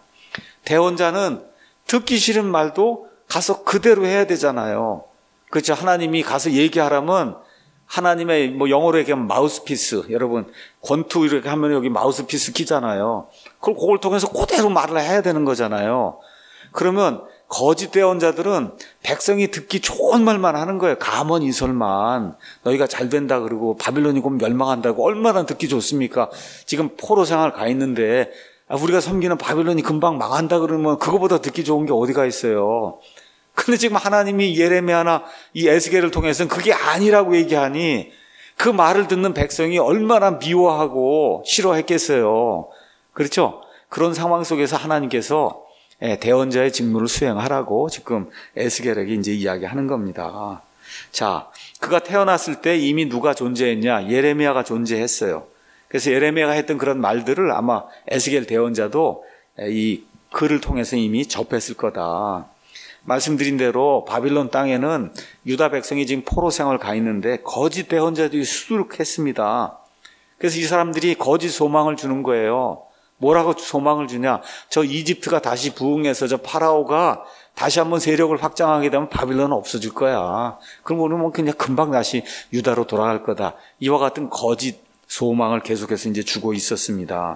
Speaker 1: 대언자는 듣기 싫은 말도 가서 그대로 해야 되잖아요. 그렇죠? 하나님이 가서 얘기하라면 하나님의 뭐 영어로 얘기하면 마우스피스, 여러분 권투 이렇게 하면 여기 마우스피스 끼잖아요. 그걸 통해서 그대로 말을 해야 되는 거잖아요. 그러면 거짓 대언자들은 백성이 듣기 좋은 말만 하는 거예요. 가먼이설만. 너희가 잘 된다 그러고 바빌론이 곧 멸망한다고 얼마나 듣기 좋습니까? 지금 포로 생활 가 있는데 우리가 섬기는 바빌론이 금방 망한다 그러면 그거보다 듣기 좋은 게 어디가 있어요. 근데 지금 하나님이 예레미야나 이 에스겔을 통해서는 그게 아니라고 얘기하니 그 말을 듣는 백성이 얼마나 미워하고 싫어했겠어요. 그렇죠? 그런 상황 속에서 하나님께서 대언자의 직무를 수행하라고 지금 에스겔에게 이제 이야기하는 겁니다. 자, 그가 태어났을 때 이미 누가 존재했냐? 예레미야가 존재했어요. 그래서 예레미야가 했던 그런 말들을 아마 에스겔 대언자도 이 글을 통해서 이미 접했을 거다. 말씀드린 대로 바빌론 땅에는 유다 백성이 지금 포로 생활 가 있는데 거짓 대언자들이 수두룩했습니다. 그래서 이 사람들이 거짓 소망을 주는 거예요. 뭐라고 소망을 주냐? 저 이집트가 다시 부흥해서 저 파라오가 다시 한번 세력을 확장하게 되면 바빌론은 없어질 거야. 그럼 우리는 그냥 금방 다시 유다로 돌아갈 거다. 이와 같은 거짓 소망을 계속해서 이제 주고 있었습니다.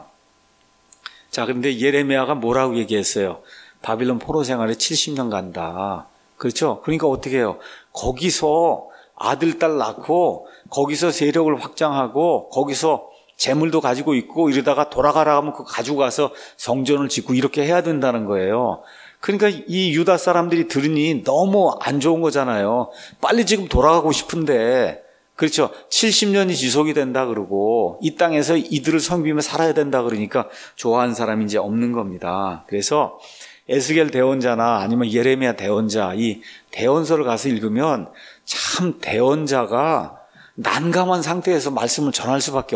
Speaker 1: 자, 그런데 예레미야가 뭐라고 얘기했어요? 바빌론 포로 생활에 70년 간다. 그렇죠? 그러니까 어떻게 해요? 거기서 아들, 딸 낳고 거기서 세력을 확장하고 거기서 재물도 가지고 있고 이러다가 돌아가라 하면 그거 가지고 가서 성전을 짓고 이렇게 해야 된다는 거예요. 그러니까 이 유다 사람들이 들으니 너무 안 좋은 거잖아요. 빨리 지금 돌아가고 싶은데, 그렇죠? 70년이 지속이 된다 그러고 이 땅에서 이들을 섬기며 살아야 된다 그러니까 좋아하는 사람이 이제 없는 겁니다. 그래서 에스겔 대언자나 아니면 예레미야 대언자, 이 대언서를 가서 읽으면 참 대언자가 난감한 상태에서 말씀을 전할 수밖에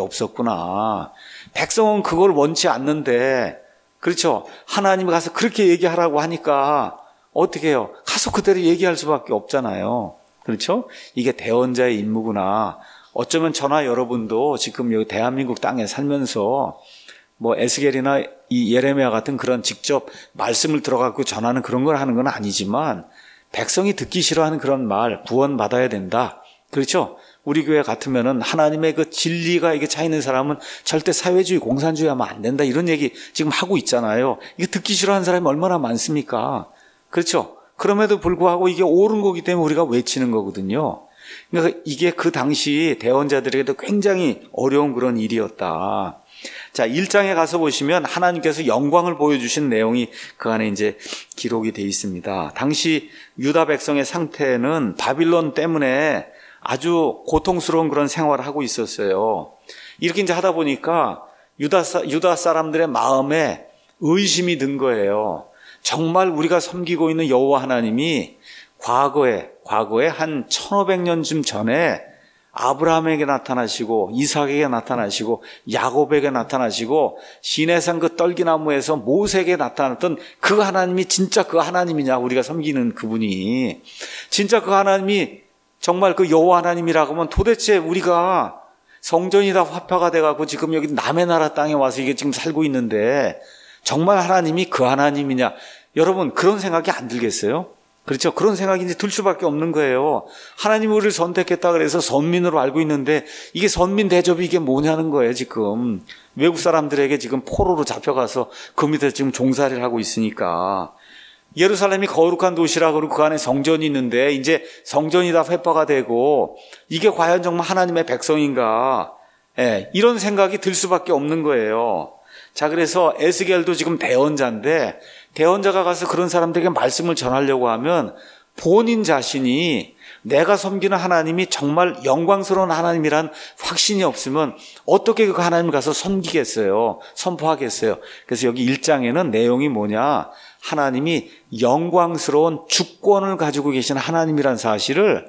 Speaker 1: 없었구나. 백성은 그걸 원치 않는데, 그렇죠? 하나님이 가서 그렇게 얘기하라고 하니까 어떻게 해요? 가서 그대로 얘기할 수밖에 없잖아요. 그렇죠? 이게 대언자의 임무구나. 어쩌면 저나 여러분도 지금 여기 대한민국 땅에 살면서 뭐 에스겔이나 이 예레미야 같은 그런 직접 말씀을 들어갖고 전하는 그런 걸 하는 건 아니지만 백성이 듣기 싫어하는 그런 말, 구원받아야 된다. 그렇죠? 우리 교회 같으면은 하나님의 그 진리가 이게 차 있는 사람은 절대 사회주의, 공산주의 하면 안 된다. 이런 얘기 지금 하고 있잖아요. 이게 듣기 싫어하는 사람이 얼마나 많습니까? 그렇죠? 그럼에도 불구하고 이게 옳은 거기 때문에 우리가 외치는 거거든요. 그러니까 이게 그 당시 대언자들에게도 굉장히 어려운 그런 일이었다. 자, 1장에 가서 보시면 하나님께서 영광을 보여주신 내용이 그 안에 이제 기록이 되어 있습니다. 당시 유다 백성의 상태는 바빌론 때문에 아주 고통스러운 그런 생활을 하고 있었어요. 이렇게 이제 하다 보니까 유다 사람들의 마음에 의심이 든 거예요. 정말 우리가 섬기고 있는 여호와 하나님이 과거에 한 1500년쯤 전에 아브라함에게 나타나시고 이삭에게 나타나시고 야곱에게 나타나시고 시내산 그 떨기나무에서 모세에게 나타났던 그 하나님이 진짜 그 하나님이냐, 우리가 섬기는 그분이 진짜 그 하나님이 정말 그 여호와 하나님이라고 하면 도대체 우리가 성전이 다 화폐가 돼가지고 지금 여기 남의 나라 땅에 와서 이게 지금 살고 있는데 정말 하나님이 그 하나님이냐? 여러분 그런 생각이 안 들겠어요? 그렇죠? 그런 생각이 이제 들 수밖에 없는 거예요. 하나님이 우리를 선택했다 그래서 선민으로 알고 있는데 이게 선민 대접이 이게 뭐냐는 거예요. 지금 외국 사람들에게 지금 포로로 잡혀가서 그 밑에 지금 종살이를 하고 있으니까. 예루살렘이 거룩한 도시라 그러고 그 안에 성전이 있는데 이제 성전이 다 회파가 되고 이게 과연 정말 하나님의 백성인가? 이런 생각이 들 수밖에 없는 거예요. 자, 그래서 에스겔도 지금 대언자인데 대언자가 가서 그런 사람들에게 말씀을 전하려고 하면 본인 자신이 내가 섬기는 하나님이 정말 영광스러운 하나님이란 확신이 없으면 어떻게 그 하나님을 가서 섬기겠어요? 선포하겠어요? 그래서 여기 1장에는 내용이 뭐냐? 하나님이 영광스러운 주권을 가지고 계신 하나님이란 사실을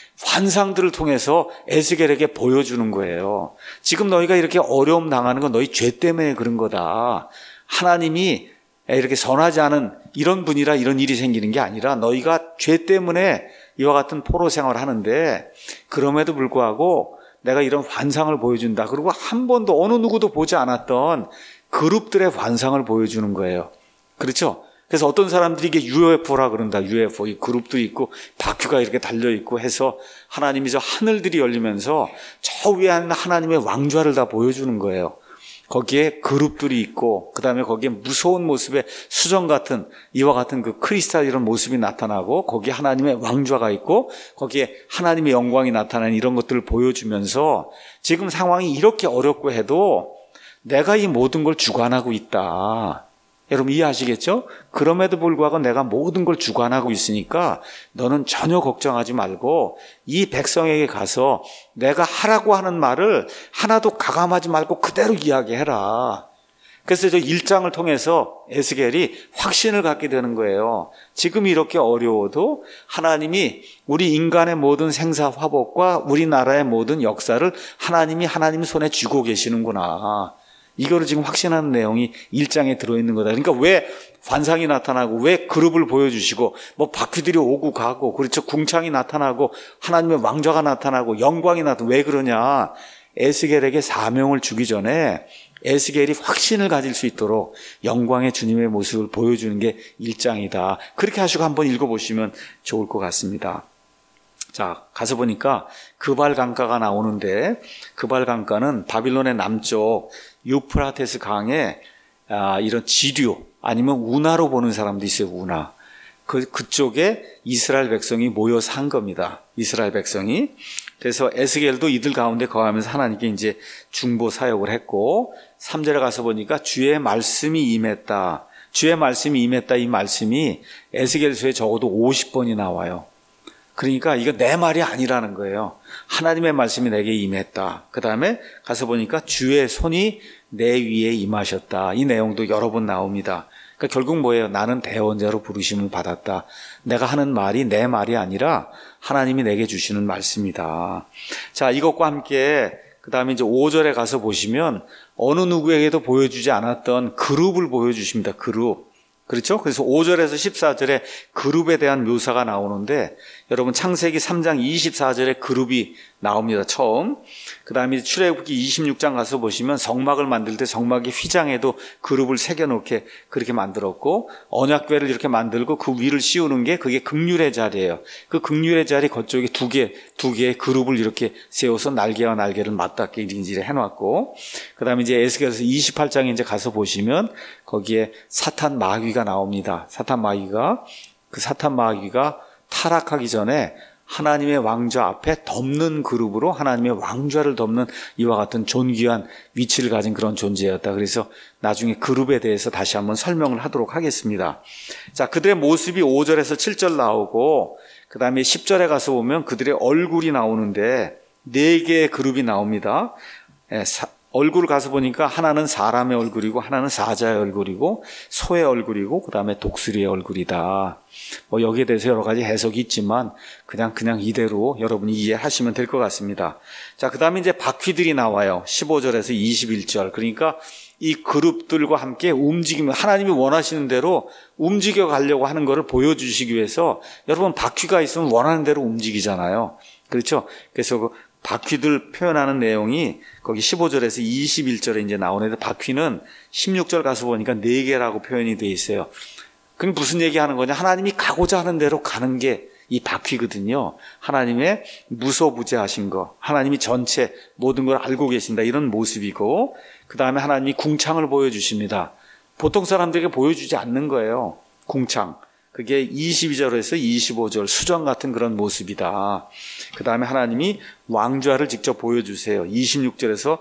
Speaker 1: 환상들을 통해서 에스겔에게 보여주는 거예요. 지금 너희가 이렇게 어려움 당하는 건 너희 죄 때문에 그런 거다. 하나님이 이렇게 선하지 않은 이런 분이라 이런 일이 생기는 게 아니라 너희가 죄 때문에 이와 같은 포로 생활을 하는데 그럼에도 불구하고 내가 이런 환상을 보여준다. 그리고 한 번도 어느 누구도 보지 않았던 그룹들의 환상을 보여주는 거예요. 그렇죠? 그래서 어떤 사람들이 이게 UFO라 그런다. UFO. 이 그룹도 있고 바퀴가 이렇게 달려있고 해서 하나님이 저 하늘들이 열리면서 저 위에 있는 하나님의 왕좌를 다 보여주는 거예요. 거기에 그룹들이 있고 그 다음에 거기에 무서운 모습의 수정 같은 이와 같은 그 크리스탈 이런 모습이 나타나고 거기에 하나님의 왕좌가 있고 거기에 하나님의 영광이 나타나는 이런 것들을 보여주면서 지금 상황이 이렇게 어렵고 해도 내가 이 모든 걸 주관하고 있다. 여러분 이해하시겠죠? 그럼에도 불구하고 내가 모든 걸 주관하고 있으니까 너는 전혀 걱정하지 말고 이 백성에게 가서 내가 하라고 하는 말을 하나도 가감하지 말고 그대로 이야기해라. 그래서 저 1장을 통해서 에스겔이 확신을 갖게 되는 거예요. 지금 이렇게 어려워도 하나님이 우리 인간의 모든 생사화복과 우리나라의 모든 역사를 하나님이 하나님 손에 쥐고 계시는구나. 이거를 지금 확신하는 내용이 1장에 들어있는 거다. 그러니까 왜 환상이 나타나고 왜 그룹을 보여주시고 뭐 바퀴들이 오고 가고 그렇죠. 궁창이 나타나고 하나님의 왕좌가 나타나고 영광이 나타나고 왜 그러냐. 에스겔에게 사명을 주기 전에 에스겔이 확신을 가질 수 있도록 영광의 주님의 모습을 보여주는 게 1장이다. 그렇게 하시고 한번 읽어보시면 좋을 것 같습니다. 자, 가서 보니까 그발 강가가 나오는데 그발 강가는 바빌론의 남쪽 유프라테스 강에 이런 지류 아니면 운하로 보는 사람도 있어요. 운하. 그쪽에 이스라엘 백성이 모여 산 겁니다. 이스라엘 백성이. 그래서 에스겔도 이들 가운데 거하면서 하나님께 이제 중보 사역을 했고 3절에 가서 보니까 주의 말씀이 임했다. 주의 말씀이 임했다. 이 말씀이 에스겔서에 적어도 50번이 나와요. 그러니까 이거 내 말이 아니라는 거예요. 하나님의 말씀이 내게 임했다. 그 다음에 가서 보니까 주의 손이 내 위에 임하셨다. 이 내용도 여러 번 나옵니다. 그러니까 결국 뭐예요? 나는 대언자로 부르심을 받았다. 내가 하는 말이 내 말이 아니라 하나님이 내게 주시는 말씀이다. 자, 이것과 함께 그 다음에 이제 5절에 가서 보시면 어느 누구에게도 보여주지 않았던 그룹을 보여주십니다. 그룹. 그렇죠? 그래서 5절에서 14절에 그룹에 대한 묘사가 나오는데 여러분 창세기 3장 24절에 그룹이 나옵니다. 처음. 그 다음에 출애굽기 26장 가서 보시면 성막을 만들 때 성막의 휘장에도 그룹을 새겨놓게 그렇게 만들었고 언약궤를 이렇게 만들고 그 위를 씌우는 게 그게 극률의 자리예요. 그 극률의 자리 그쪽에 두 개의 그룹을 이렇게 세워서 날개와 날개를 맞닿게 이제 해놨고 그 다음에 이제 에스겔서 28장에 이제 가서 보시면 거기에 사탄 마귀가 나옵니다. 사탄 마귀가 타락하기 전에 하나님의 왕좌 앞에 덮는 그룹으로 하나님의 왕좌를 덮는 이와 같은 존귀한 위치를 가진 그런 존재였다. 그래서 나중에 그룹에 대해서 다시 한번 설명을 하도록 하겠습니다. 자, 그들의 모습이 5절에서 7절 나오고 그 다음에 10절에 가서 보면 그들의 얼굴이 나오는데 4개의 그룹이 나옵니다. 얼굴을 가서 보니까 하나는 사람의 얼굴이고 하나는 사자의 얼굴이고 소의 얼굴이고 그 다음에 독수리의 얼굴이다. 뭐 여기에 대해서 여러 가지 해석이 있지만 그냥 이대로 여러분이 이해하시면 될 것 같습니다. 자, 그 다음에 이제 바퀴들이 나와요. 15절에서 21절. 그러니까 이 그룹들과 함께 움직이면 하나님이 원하시는 대로 움직여 가려고 하는 것을 보여주시기 위해서 여러분 바퀴가 있으면 원하는 대로 움직이잖아요. 그렇죠? 그래서 그 바퀴들 표현하는 내용이 거기 15절에서 21절에 이제 나오는데 바퀴는 16절 가서 보니까 4개라고 표현이 되어 있어요. 그럼 무슨 얘기하는 거냐? 하나님이 가고자 하는 대로 가는 게 이 바퀴거든요. 하나님의 무소부재하신 거, 하나님이 전체 모든 걸 알고 계신다 이런 모습이고 그 다음에 하나님이 궁창을 보여주십니다. 보통 사람들에게 보여주지 않는 거예요. 궁창. 그게 22절에서 25절 수정 같은 그런 모습이다. 그 다음에 하나님이 왕좌를 직접 보여주세요. 26절에서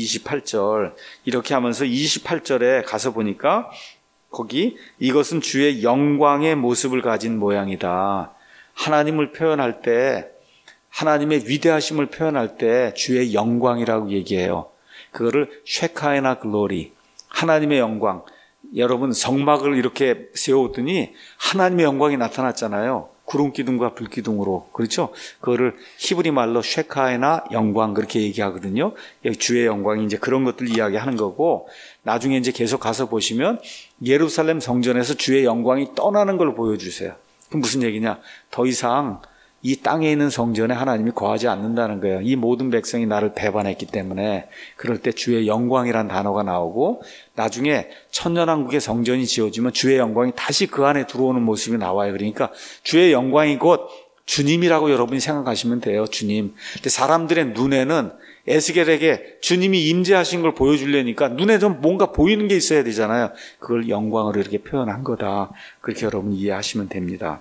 Speaker 1: 28절 이렇게 하면서 28절에 가서 보니까 거기 이것은 주의 영광의 모습을 가진 모양이다. 하나님을 표현할 때 하나님의 위대하심을 표현할 때 주의 영광이라고 얘기해요. 그거를 쉐카이나 글로리 하나님의 영광. 여러분 성막을 이렇게 세웠더니 하나님의 영광이 나타났잖아요. 구름기둥과 불기둥으로. 그렇죠? 그거를 히브리 말로 쉐카에나 영광 그렇게 얘기하거든요. 주의 영광이 이제 그런 것들 이야기하는 거고 나중에 이제 계속 가서 보시면 예루살렘 성전에서 주의 영광이 떠나는 걸 보여주세요. 그럼 무슨 얘기냐? 더 이상 이 땅에 있는 성전에 하나님이 거하지 않는다는 거예요. 이 모든 백성이 나를 배반했기 때문에 그럴 때 주의 영광이란 단어가 나오고 나중에 천년왕국의 성전이 지어지면 주의 영광이 다시 그 안에 들어오는 모습이 나와요. 그러니까 주의 영광이 곧 주님이라고 여러분이 생각하시면 돼요. 주님. 근데 사람들의 눈에는 에스겔에게 주님이 임재하신 걸 보여주려니까 눈에 좀 뭔가 보이는 게 있어야 되잖아요. 그걸 영광으로 이렇게 표현한 거다. 그렇게 여러분 이해하시면 됩니다.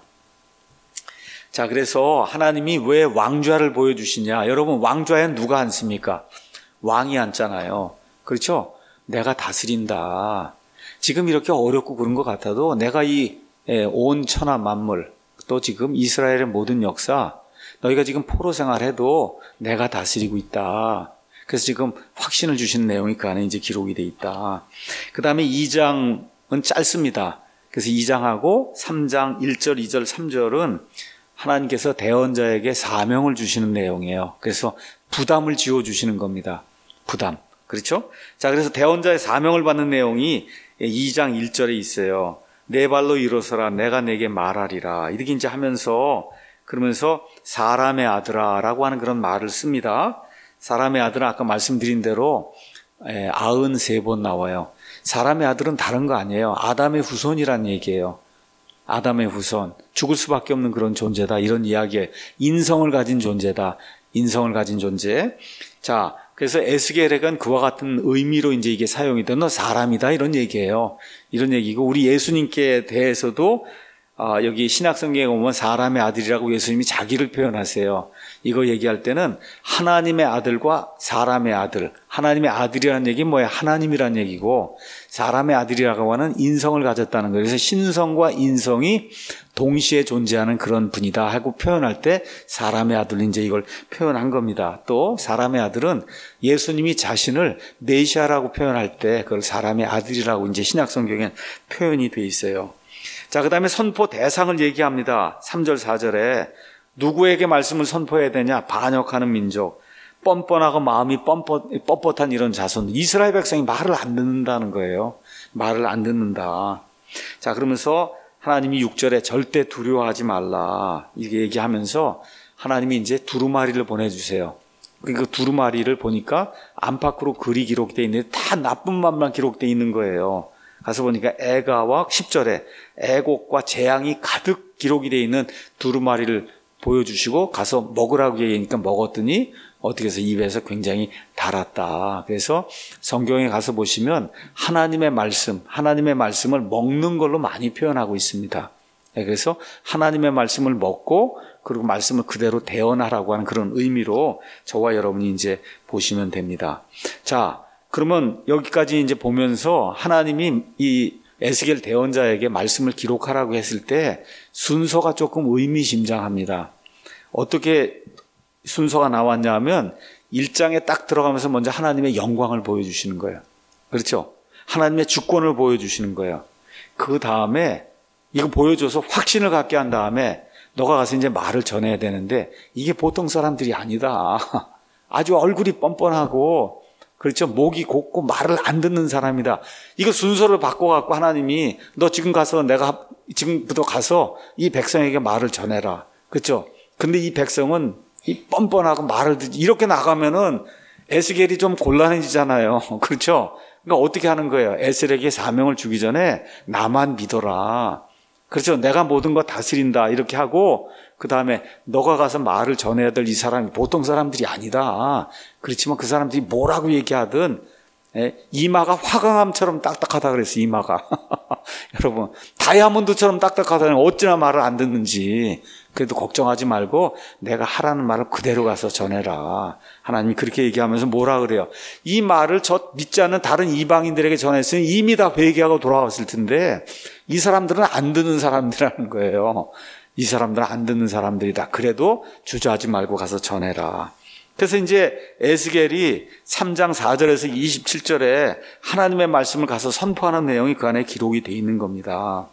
Speaker 1: 자, 그래서 하나님이 왜 왕좌를 보여주시냐? 여러분, 왕좌에 누가 앉습니까? 왕이 앉잖아요. 그렇죠? 내가 다스린다. 지금 이렇게 어렵고 그런 것 같아도 내가 이 온 천하 만물 또 지금 이스라엘의 모든 역사 너희가 지금 포로 생활해도 내가 다스리고 있다. 그래서 지금 확신을 주신 내용이 그 안에 이제 기록이 돼 있다. 그 다음에 2장은 짧습니다. 그래서 2장하고 3장 1절, 2절, 3절은 하나님께서 대언자에게 사명을 주시는 내용이에요. 그래서 부담을 지어주시는 겁니다. 부담. 그렇죠? 자, 그래서 대언자의 사명을 받는 내용이 2장 1절에 있어요. 내 발로 일어서라 내가 내게 말하리라. 이렇게 이제 하면서 그러면서 사람의 아들아 라고 하는 그런 말을 씁니다. 사람의 아들은 아까 말씀드린 대로 93번 나와요. 사람의 아들은 다른 거 아니에요. 아담의 후손이란 얘기예요. 아담의 후손. 죽을 수밖에 없는 그런 존재다. 이런 이야기에 인성을 가진 존재다. 인성을 가진 존재. 자, 그래서 에스겔에는 그와 같은 의미로 이제 이게 사용이 돼. 너 사람이다. 이런 얘기예요. 이런 얘기고, 우리 예수님께 대해서도 여기 신약성경에 보면 사람의 아들이라고 예수님이 자기를 표현하세요. 이거 얘기할 때는 하나님의 아들과 사람의 아들, 하나님의 아들이라는 얘기는 뭐예요? 하나님이라는 얘기고, 사람의 아들이라고 하는 인성을 가졌다는 거예요. 그래서 신성과 인성이 동시에 존재하는 그런 분이다 하고 표현할 때 사람의 아들, 이제 이걸 표현한 겁니다. 또 사람의 아들은 예수님이 자신을 메시아라고 표현할 때 그걸 사람의 아들이라고 이제 신약성경에 표현이 돼 있어요. 자, 그 다음에 선포 대상을 얘기합니다. 3절, 4절에 누구에게 말씀을 선포해야 되냐? 반역하는 민족, 뻔뻔하고 마음이 뻣뻣한 이런 자손. 이스라엘 백성이 말을 안 듣는다는 거예요. 말을 안 듣는다. 자, 그러면서 하나님이 6절에 절대 두려워하지 말라 이렇게 얘기하면서 하나님이 이제 두루마리를 보내주세요. 그 두루마리를 보니까 안팎으로 글이 기록되어 있는데 다 나쁜 말만 기록되어 있는 거예요. 가서 보니까 애가와 10절에 애곡과 재앙이 가득 기록이 되어 있는 두루마리를 보여주시고 가서 먹으라고 얘기하니까 먹었더니 어떻게 해서 입에서 굉장히 달았다. 그래서 성경에 가서 보시면 하나님의 말씀을 먹는 걸로 많이 표현하고 있습니다. 그래서 하나님의 말씀을 먹고 그리고 말씀을 그대로 대언하라고 하는 그런 의미로 저와 여러분이 이제 보시면 됩니다. 자, 그러면 여기까지 이제 보면서 하나님이 이 에스겔 대언자에게 말씀을 기록하라고 했을 때 순서가 조금 의미심장합니다. 어떻게 순서가 나왔냐 하면 1장에 딱 들어가면서 먼저 하나님의 영광을 보여주시는 거예요. 그렇죠? 하나님의 주권을 보여주시는 거예요. 그 다음에 이거 보여줘서 확신을 갖게 한 다음에 너가 가서 이제 말을 전해야 되는데 이게 보통 사람들이 아니다. 아주 얼굴이 뻔뻔하고 그렇죠? 목이 곱고 말을 안 듣는 사람이다. 이거 순서를 바꿔갖고 하나님이 너 지금 가서 내가 지금부터 가서 이 백성에게 말을 전해라. 그렇죠? 근데 이 백성은 이 뻔뻔하고 말을 듣지. 이렇게 나가면은 에스겔이 좀 곤란해지잖아요. 그렇죠? 그러니까 어떻게 하는 거예요? 에스겔에게 사명을 주기 전에 나만 믿어라. 그렇죠? 내가 모든 거 다스린다. 이렇게 하고 그 다음에 너가 가서 말을 전해야 될 이 사람이 보통 사람들이 아니다. 그렇지만 그 사람들이 뭐라고 얘기하든 이마가 화강암처럼 딱딱하다 그랬어요. 이마가. 여러분 다이아몬드처럼 딱딱하다는 어찌나 말을 안 듣는지. 그래도 걱정하지 말고 내가 하라는 말을 그대로 가서 전해라. 하나님이 그렇게 얘기하면서 뭐라 그래요? 이 말을 저 믿지 않는 다른 이방인들에게 전했으면 이미 다 회개하고 돌아왔을 텐데 이 사람들은 안 듣는 사람들이라는 거예요. 이 사람들은 안 듣는 사람들이다. 그래도 주저하지 말고 가서 전해라. 그래서 이제 에스겔이 3장 4절에서 27절에 하나님의 말씀을 가서 선포하는 내용이 그 안에 기록이 되어 있는 겁니다.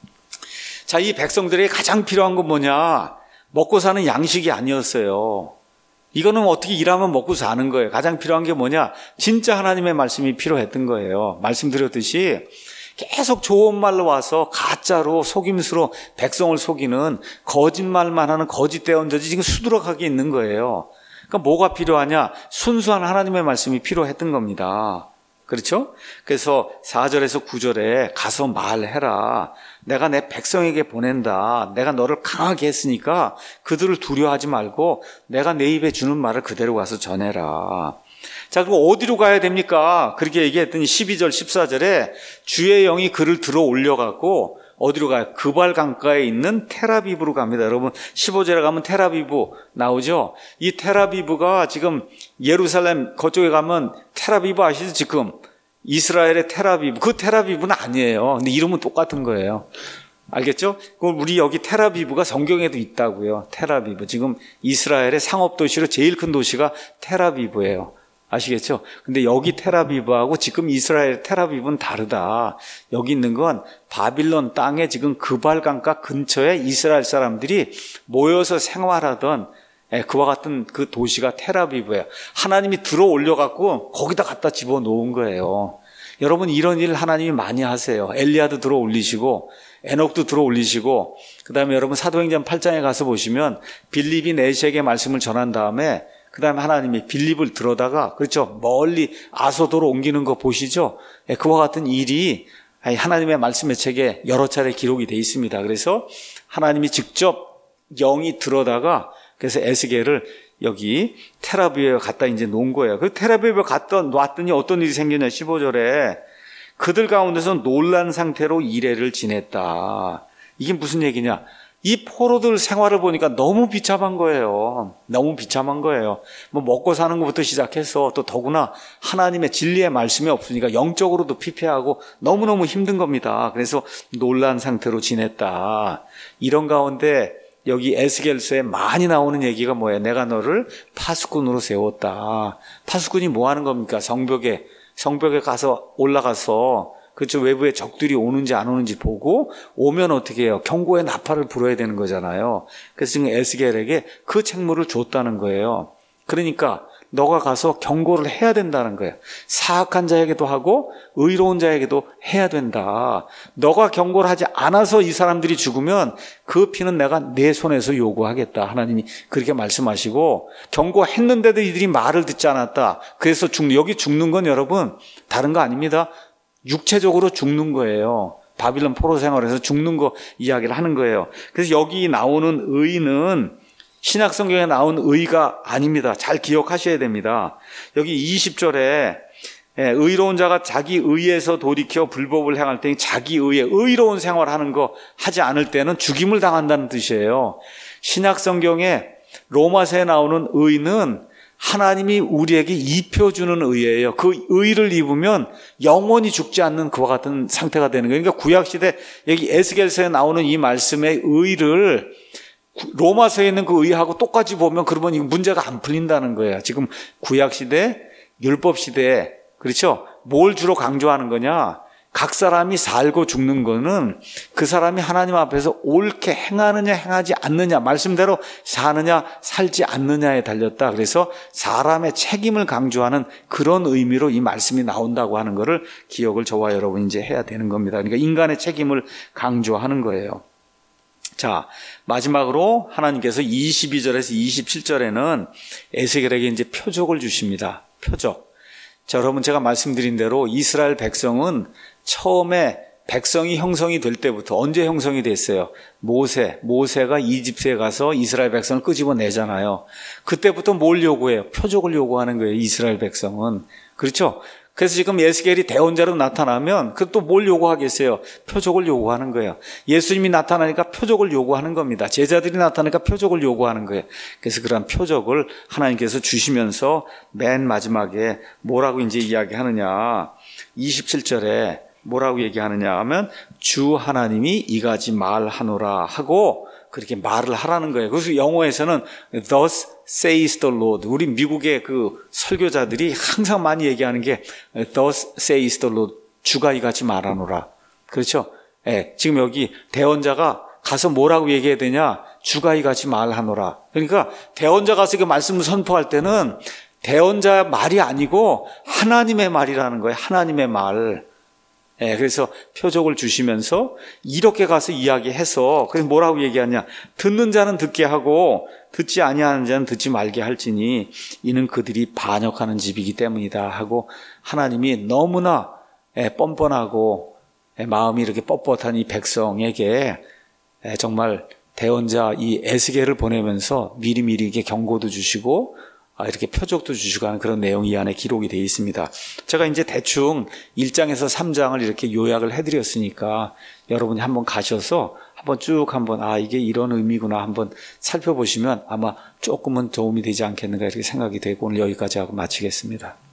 Speaker 1: 자, 이 백성들에게 가장 필요한 건 뭐냐? 먹고 사는 양식이 아니었어요. 이거는 어떻게 일하면 먹고 사는 거예요. 가장 필요한 게 뭐냐? 진짜 하나님의 말씀이 필요했던 거예요. 말씀드렸듯이 계속 좋은 말로 와서 가짜로 속임수로 백성을 속이는 거짓말만 하는 거짓 대언자들이 지금 수두룩하게 있는 거예요. 그러니까 뭐가 필요하냐? 순수한 하나님의 말씀이 필요했던 겁니다. 그렇죠? 그래서 4절에서 9절에 가서 말해라. 내가 내 백성에게 보낸다. 내가 너를 강하게 했으니까 그들을 두려워하지 말고 내가 내 입에 주는 말을 그대로 가서 전해라. 자, 그리고 어디로 가야 됩니까? 그렇게 얘기했더니 12절, 14절에 주의 영이 그를 들어 올려갖고 어디로 가요? 그발 강가에 있는 테라비브로 갑니다. 여러분 15절에 가면 테라비브 나오죠? 이 테라비브가 지금 예루살렘 그쪽에 가면 테라비브 아시죠? 지금 이스라엘의 텔아비브, 그 텔아비브는 아니에요. 근데 이름은 똑같은 거예요. 알겠죠? 우리 여기 텔아비브가 성경에도 있다고요. 텔아비브. 지금 이스라엘의 상업도시로 제일 큰 도시가 텔아비브예요. 아시겠죠? 근데 여기 텔아비브하고 지금 이스라엘 텔아비브는 다르다. 여기 있는 건 바빌론 땅에 지금 그발 강가 근처에 이스라엘 사람들이 모여서 생활하던 그와 같은 그 도시가 텔아비브예요. 하나님이 들어 올려갖고 거기다 갖다 집어놓은 거예요. 여러분, 이런 일 하나님이 많이 하세요. 엘리야도 들어 올리시고 에녹도 들어 올리시고, 그 다음에 여러분 사도행전 8장에 가서 보시면 빌립이 내시에게 말씀을 전한 다음에 그 다음에 하나님이 빌립을 들어다가, 그렇죠, 멀리 아소도로 옮기는 거 보시죠. 그와 같은 일이 하나님의 말씀의 책에 여러 차례 기록이 되어 있습니다. 그래서 하나님이 직접 영이 들어다가 그래서 에스겔을 여기 텔아비브에 갖다 이제 놓은 거예요. 그 텔아비브에 갖다 놨더니 어떤 일이 생기냐. 15절에 그들 가운데서 놀란 상태로 이래를 지냈다. 이게 무슨 얘기냐. 이 포로들 생활을 보니까 너무 비참한 거예요. 너무 비참한 거예요. 뭐 먹고 사는 것부터 시작해서 또 더구나 하나님의 진리의 말씀이 없으니까 영적으로도 피폐하고 너무너무 힘든 겁니다. 그래서 놀란 상태로 지냈다. 이런 가운데 여기 에스겔서에 많이 나오는 얘기가 뭐예요? 내가 너를 파수꾼으로 세웠다. 파수꾼이 뭐 하는 겁니까? 성벽에 가서 올라가서, 그렇죠, 외부에 적들이 오는지 안 오는지 보고 오면 어떻게 해요? 경고의 나팔을 불어야 되는 거잖아요. 그래서 지금 에스겔에게 그 책무를 줬다는 거예요. 그러니까 너가 가서 경고를 해야 된다는 거예요. 사악한 자에게도 하고 의로운 자에게도 해야 된다. 너가 경고를 하지 않아서 이 사람들이 죽으면 그 피는 내가 내 손에서 요구하겠다. 하나님이 그렇게 말씀하시고, 경고했는데도 이들이 말을 듣지 않았다. 그래서 여기 죽는 건 여러분 다른 거 아닙니다. 육체적으로 죽는 거예요. 바빌론 포로 생활에서 죽는 거 이야기를 하는 거예요. 그래서 여기 나오는 의는 신약 성경에 나온 의가 아닙니다. 잘 기억하셔야 됩니다. 여기 20절에 의로운 자가 자기 의에서 돌이켜 불법을 행할 때니 자기 의에 의로운 생활하는 거 하지 않을 때는 죽임을 당한다는 뜻이에요. 신약 성경에 로마서에 나오는 의는 하나님이 우리에게 입혀주는 의예요. 그 의를 입으면 영원히 죽지 않는 그와 같은 상태가 되는 거예요. 그러니까 구약시대 여기 에스겔서에 나오는 이 말씀의 의를 로마서에 있는 그 의하고 똑같이 보면 그러면 이 문제가 안 풀린다는 거예요. 지금 구약시대, 율법시대에, 그렇죠? 뭘 주로 강조하는 거냐? 각 사람이 살고 죽는 거는 그 사람이 하나님 앞에서 옳게 행하느냐 행하지 않느냐, 말씀대로 사느냐 살지 않느냐에 달렸다. 그래서 사람의 책임을 강조하는 그런 의미로 이 말씀이 나온다고 하는 거를 기억을 저와 여러분이 이제 해야 되는 겁니다. 그러니까 인간의 책임을 강조하는 거예요. 자, 마지막으로 하나님께서 22절에서 27절에는 에스겔에게 이제 표적을 주십니다. 표적. 자, 여러분, 제가 말씀드린 대로 이스라엘 백성은 처음에 백성이 형성이 될 때부터, 언제 형성이 됐어요? 모세가 이집트에 가서 이스라엘 백성을 끄집어내잖아요. 그때부터 뭘 요구해요? 표적을 요구하는 거예요, 이스라엘 백성은. 그렇죠? 그래서 지금 에스겔이 대언자로 나타나면 그 또 뭘 요구하겠어요? 표적을 요구하는 거예요. 예수님이 나타나니까 표적을 요구하는 겁니다. 제자들이 나타나니까 표적을 요구하는 거예요. 그래서 그런 표적을 하나님께서 주시면서 맨 마지막에 뭐라고 이제 이야기하느냐. 27절에 뭐라고 얘기하느냐 하면 주 하나님이 이같이 말하노라 하고 그렇게 말을 하라는 거예요. 그래서 영어에서는 Thus says the Lord. 우리 미국의 그 설교자들이 항상 많이 얘기하는 게 Thus says the Lord. 주가 이같이 말하노라. 그렇죠? 예, 지금 여기 대언자가 가서 뭐라고 얘기해야 되냐? 주가 이같이 말하노라. 그러니까 대언자 가서 그 말씀을 선포할 때는 대언자 말이 아니고 하나님의 말이라는 거예요. 하나님의 말. 예, 그래서 표적을 주시면서 이렇게 가서 이야기해서 그래서 뭐라고 얘기하냐? 듣는 자는 듣게 하고 듣지 아니하는 자는 듣지 말게 할지니 이는 그들이 반역하는 집이기 때문이다 하고 하나님이 너무나 뻔뻔하고 마음이 이렇게 뻣뻣한 이 백성에게 정말 대언자 이 에스겔을 보내면서 미리미리 이렇게 경고도 주시고 이렇게 표적도 주시고 하는 그런 내용이 이 안에 기록이 되어 있습니다. 제가 이제 대충 1장에서 3장을 이렇게 요약을 해드렸으니까 여러분이 한번 가셔서 한번 쭉 한번 이게 이런 의미구나 한번 살펴보시면 아마 조금은 도움이 되지 않겠는가 이렇게 생각이 되고 오늘 여기까지 하고 마치겠습니다.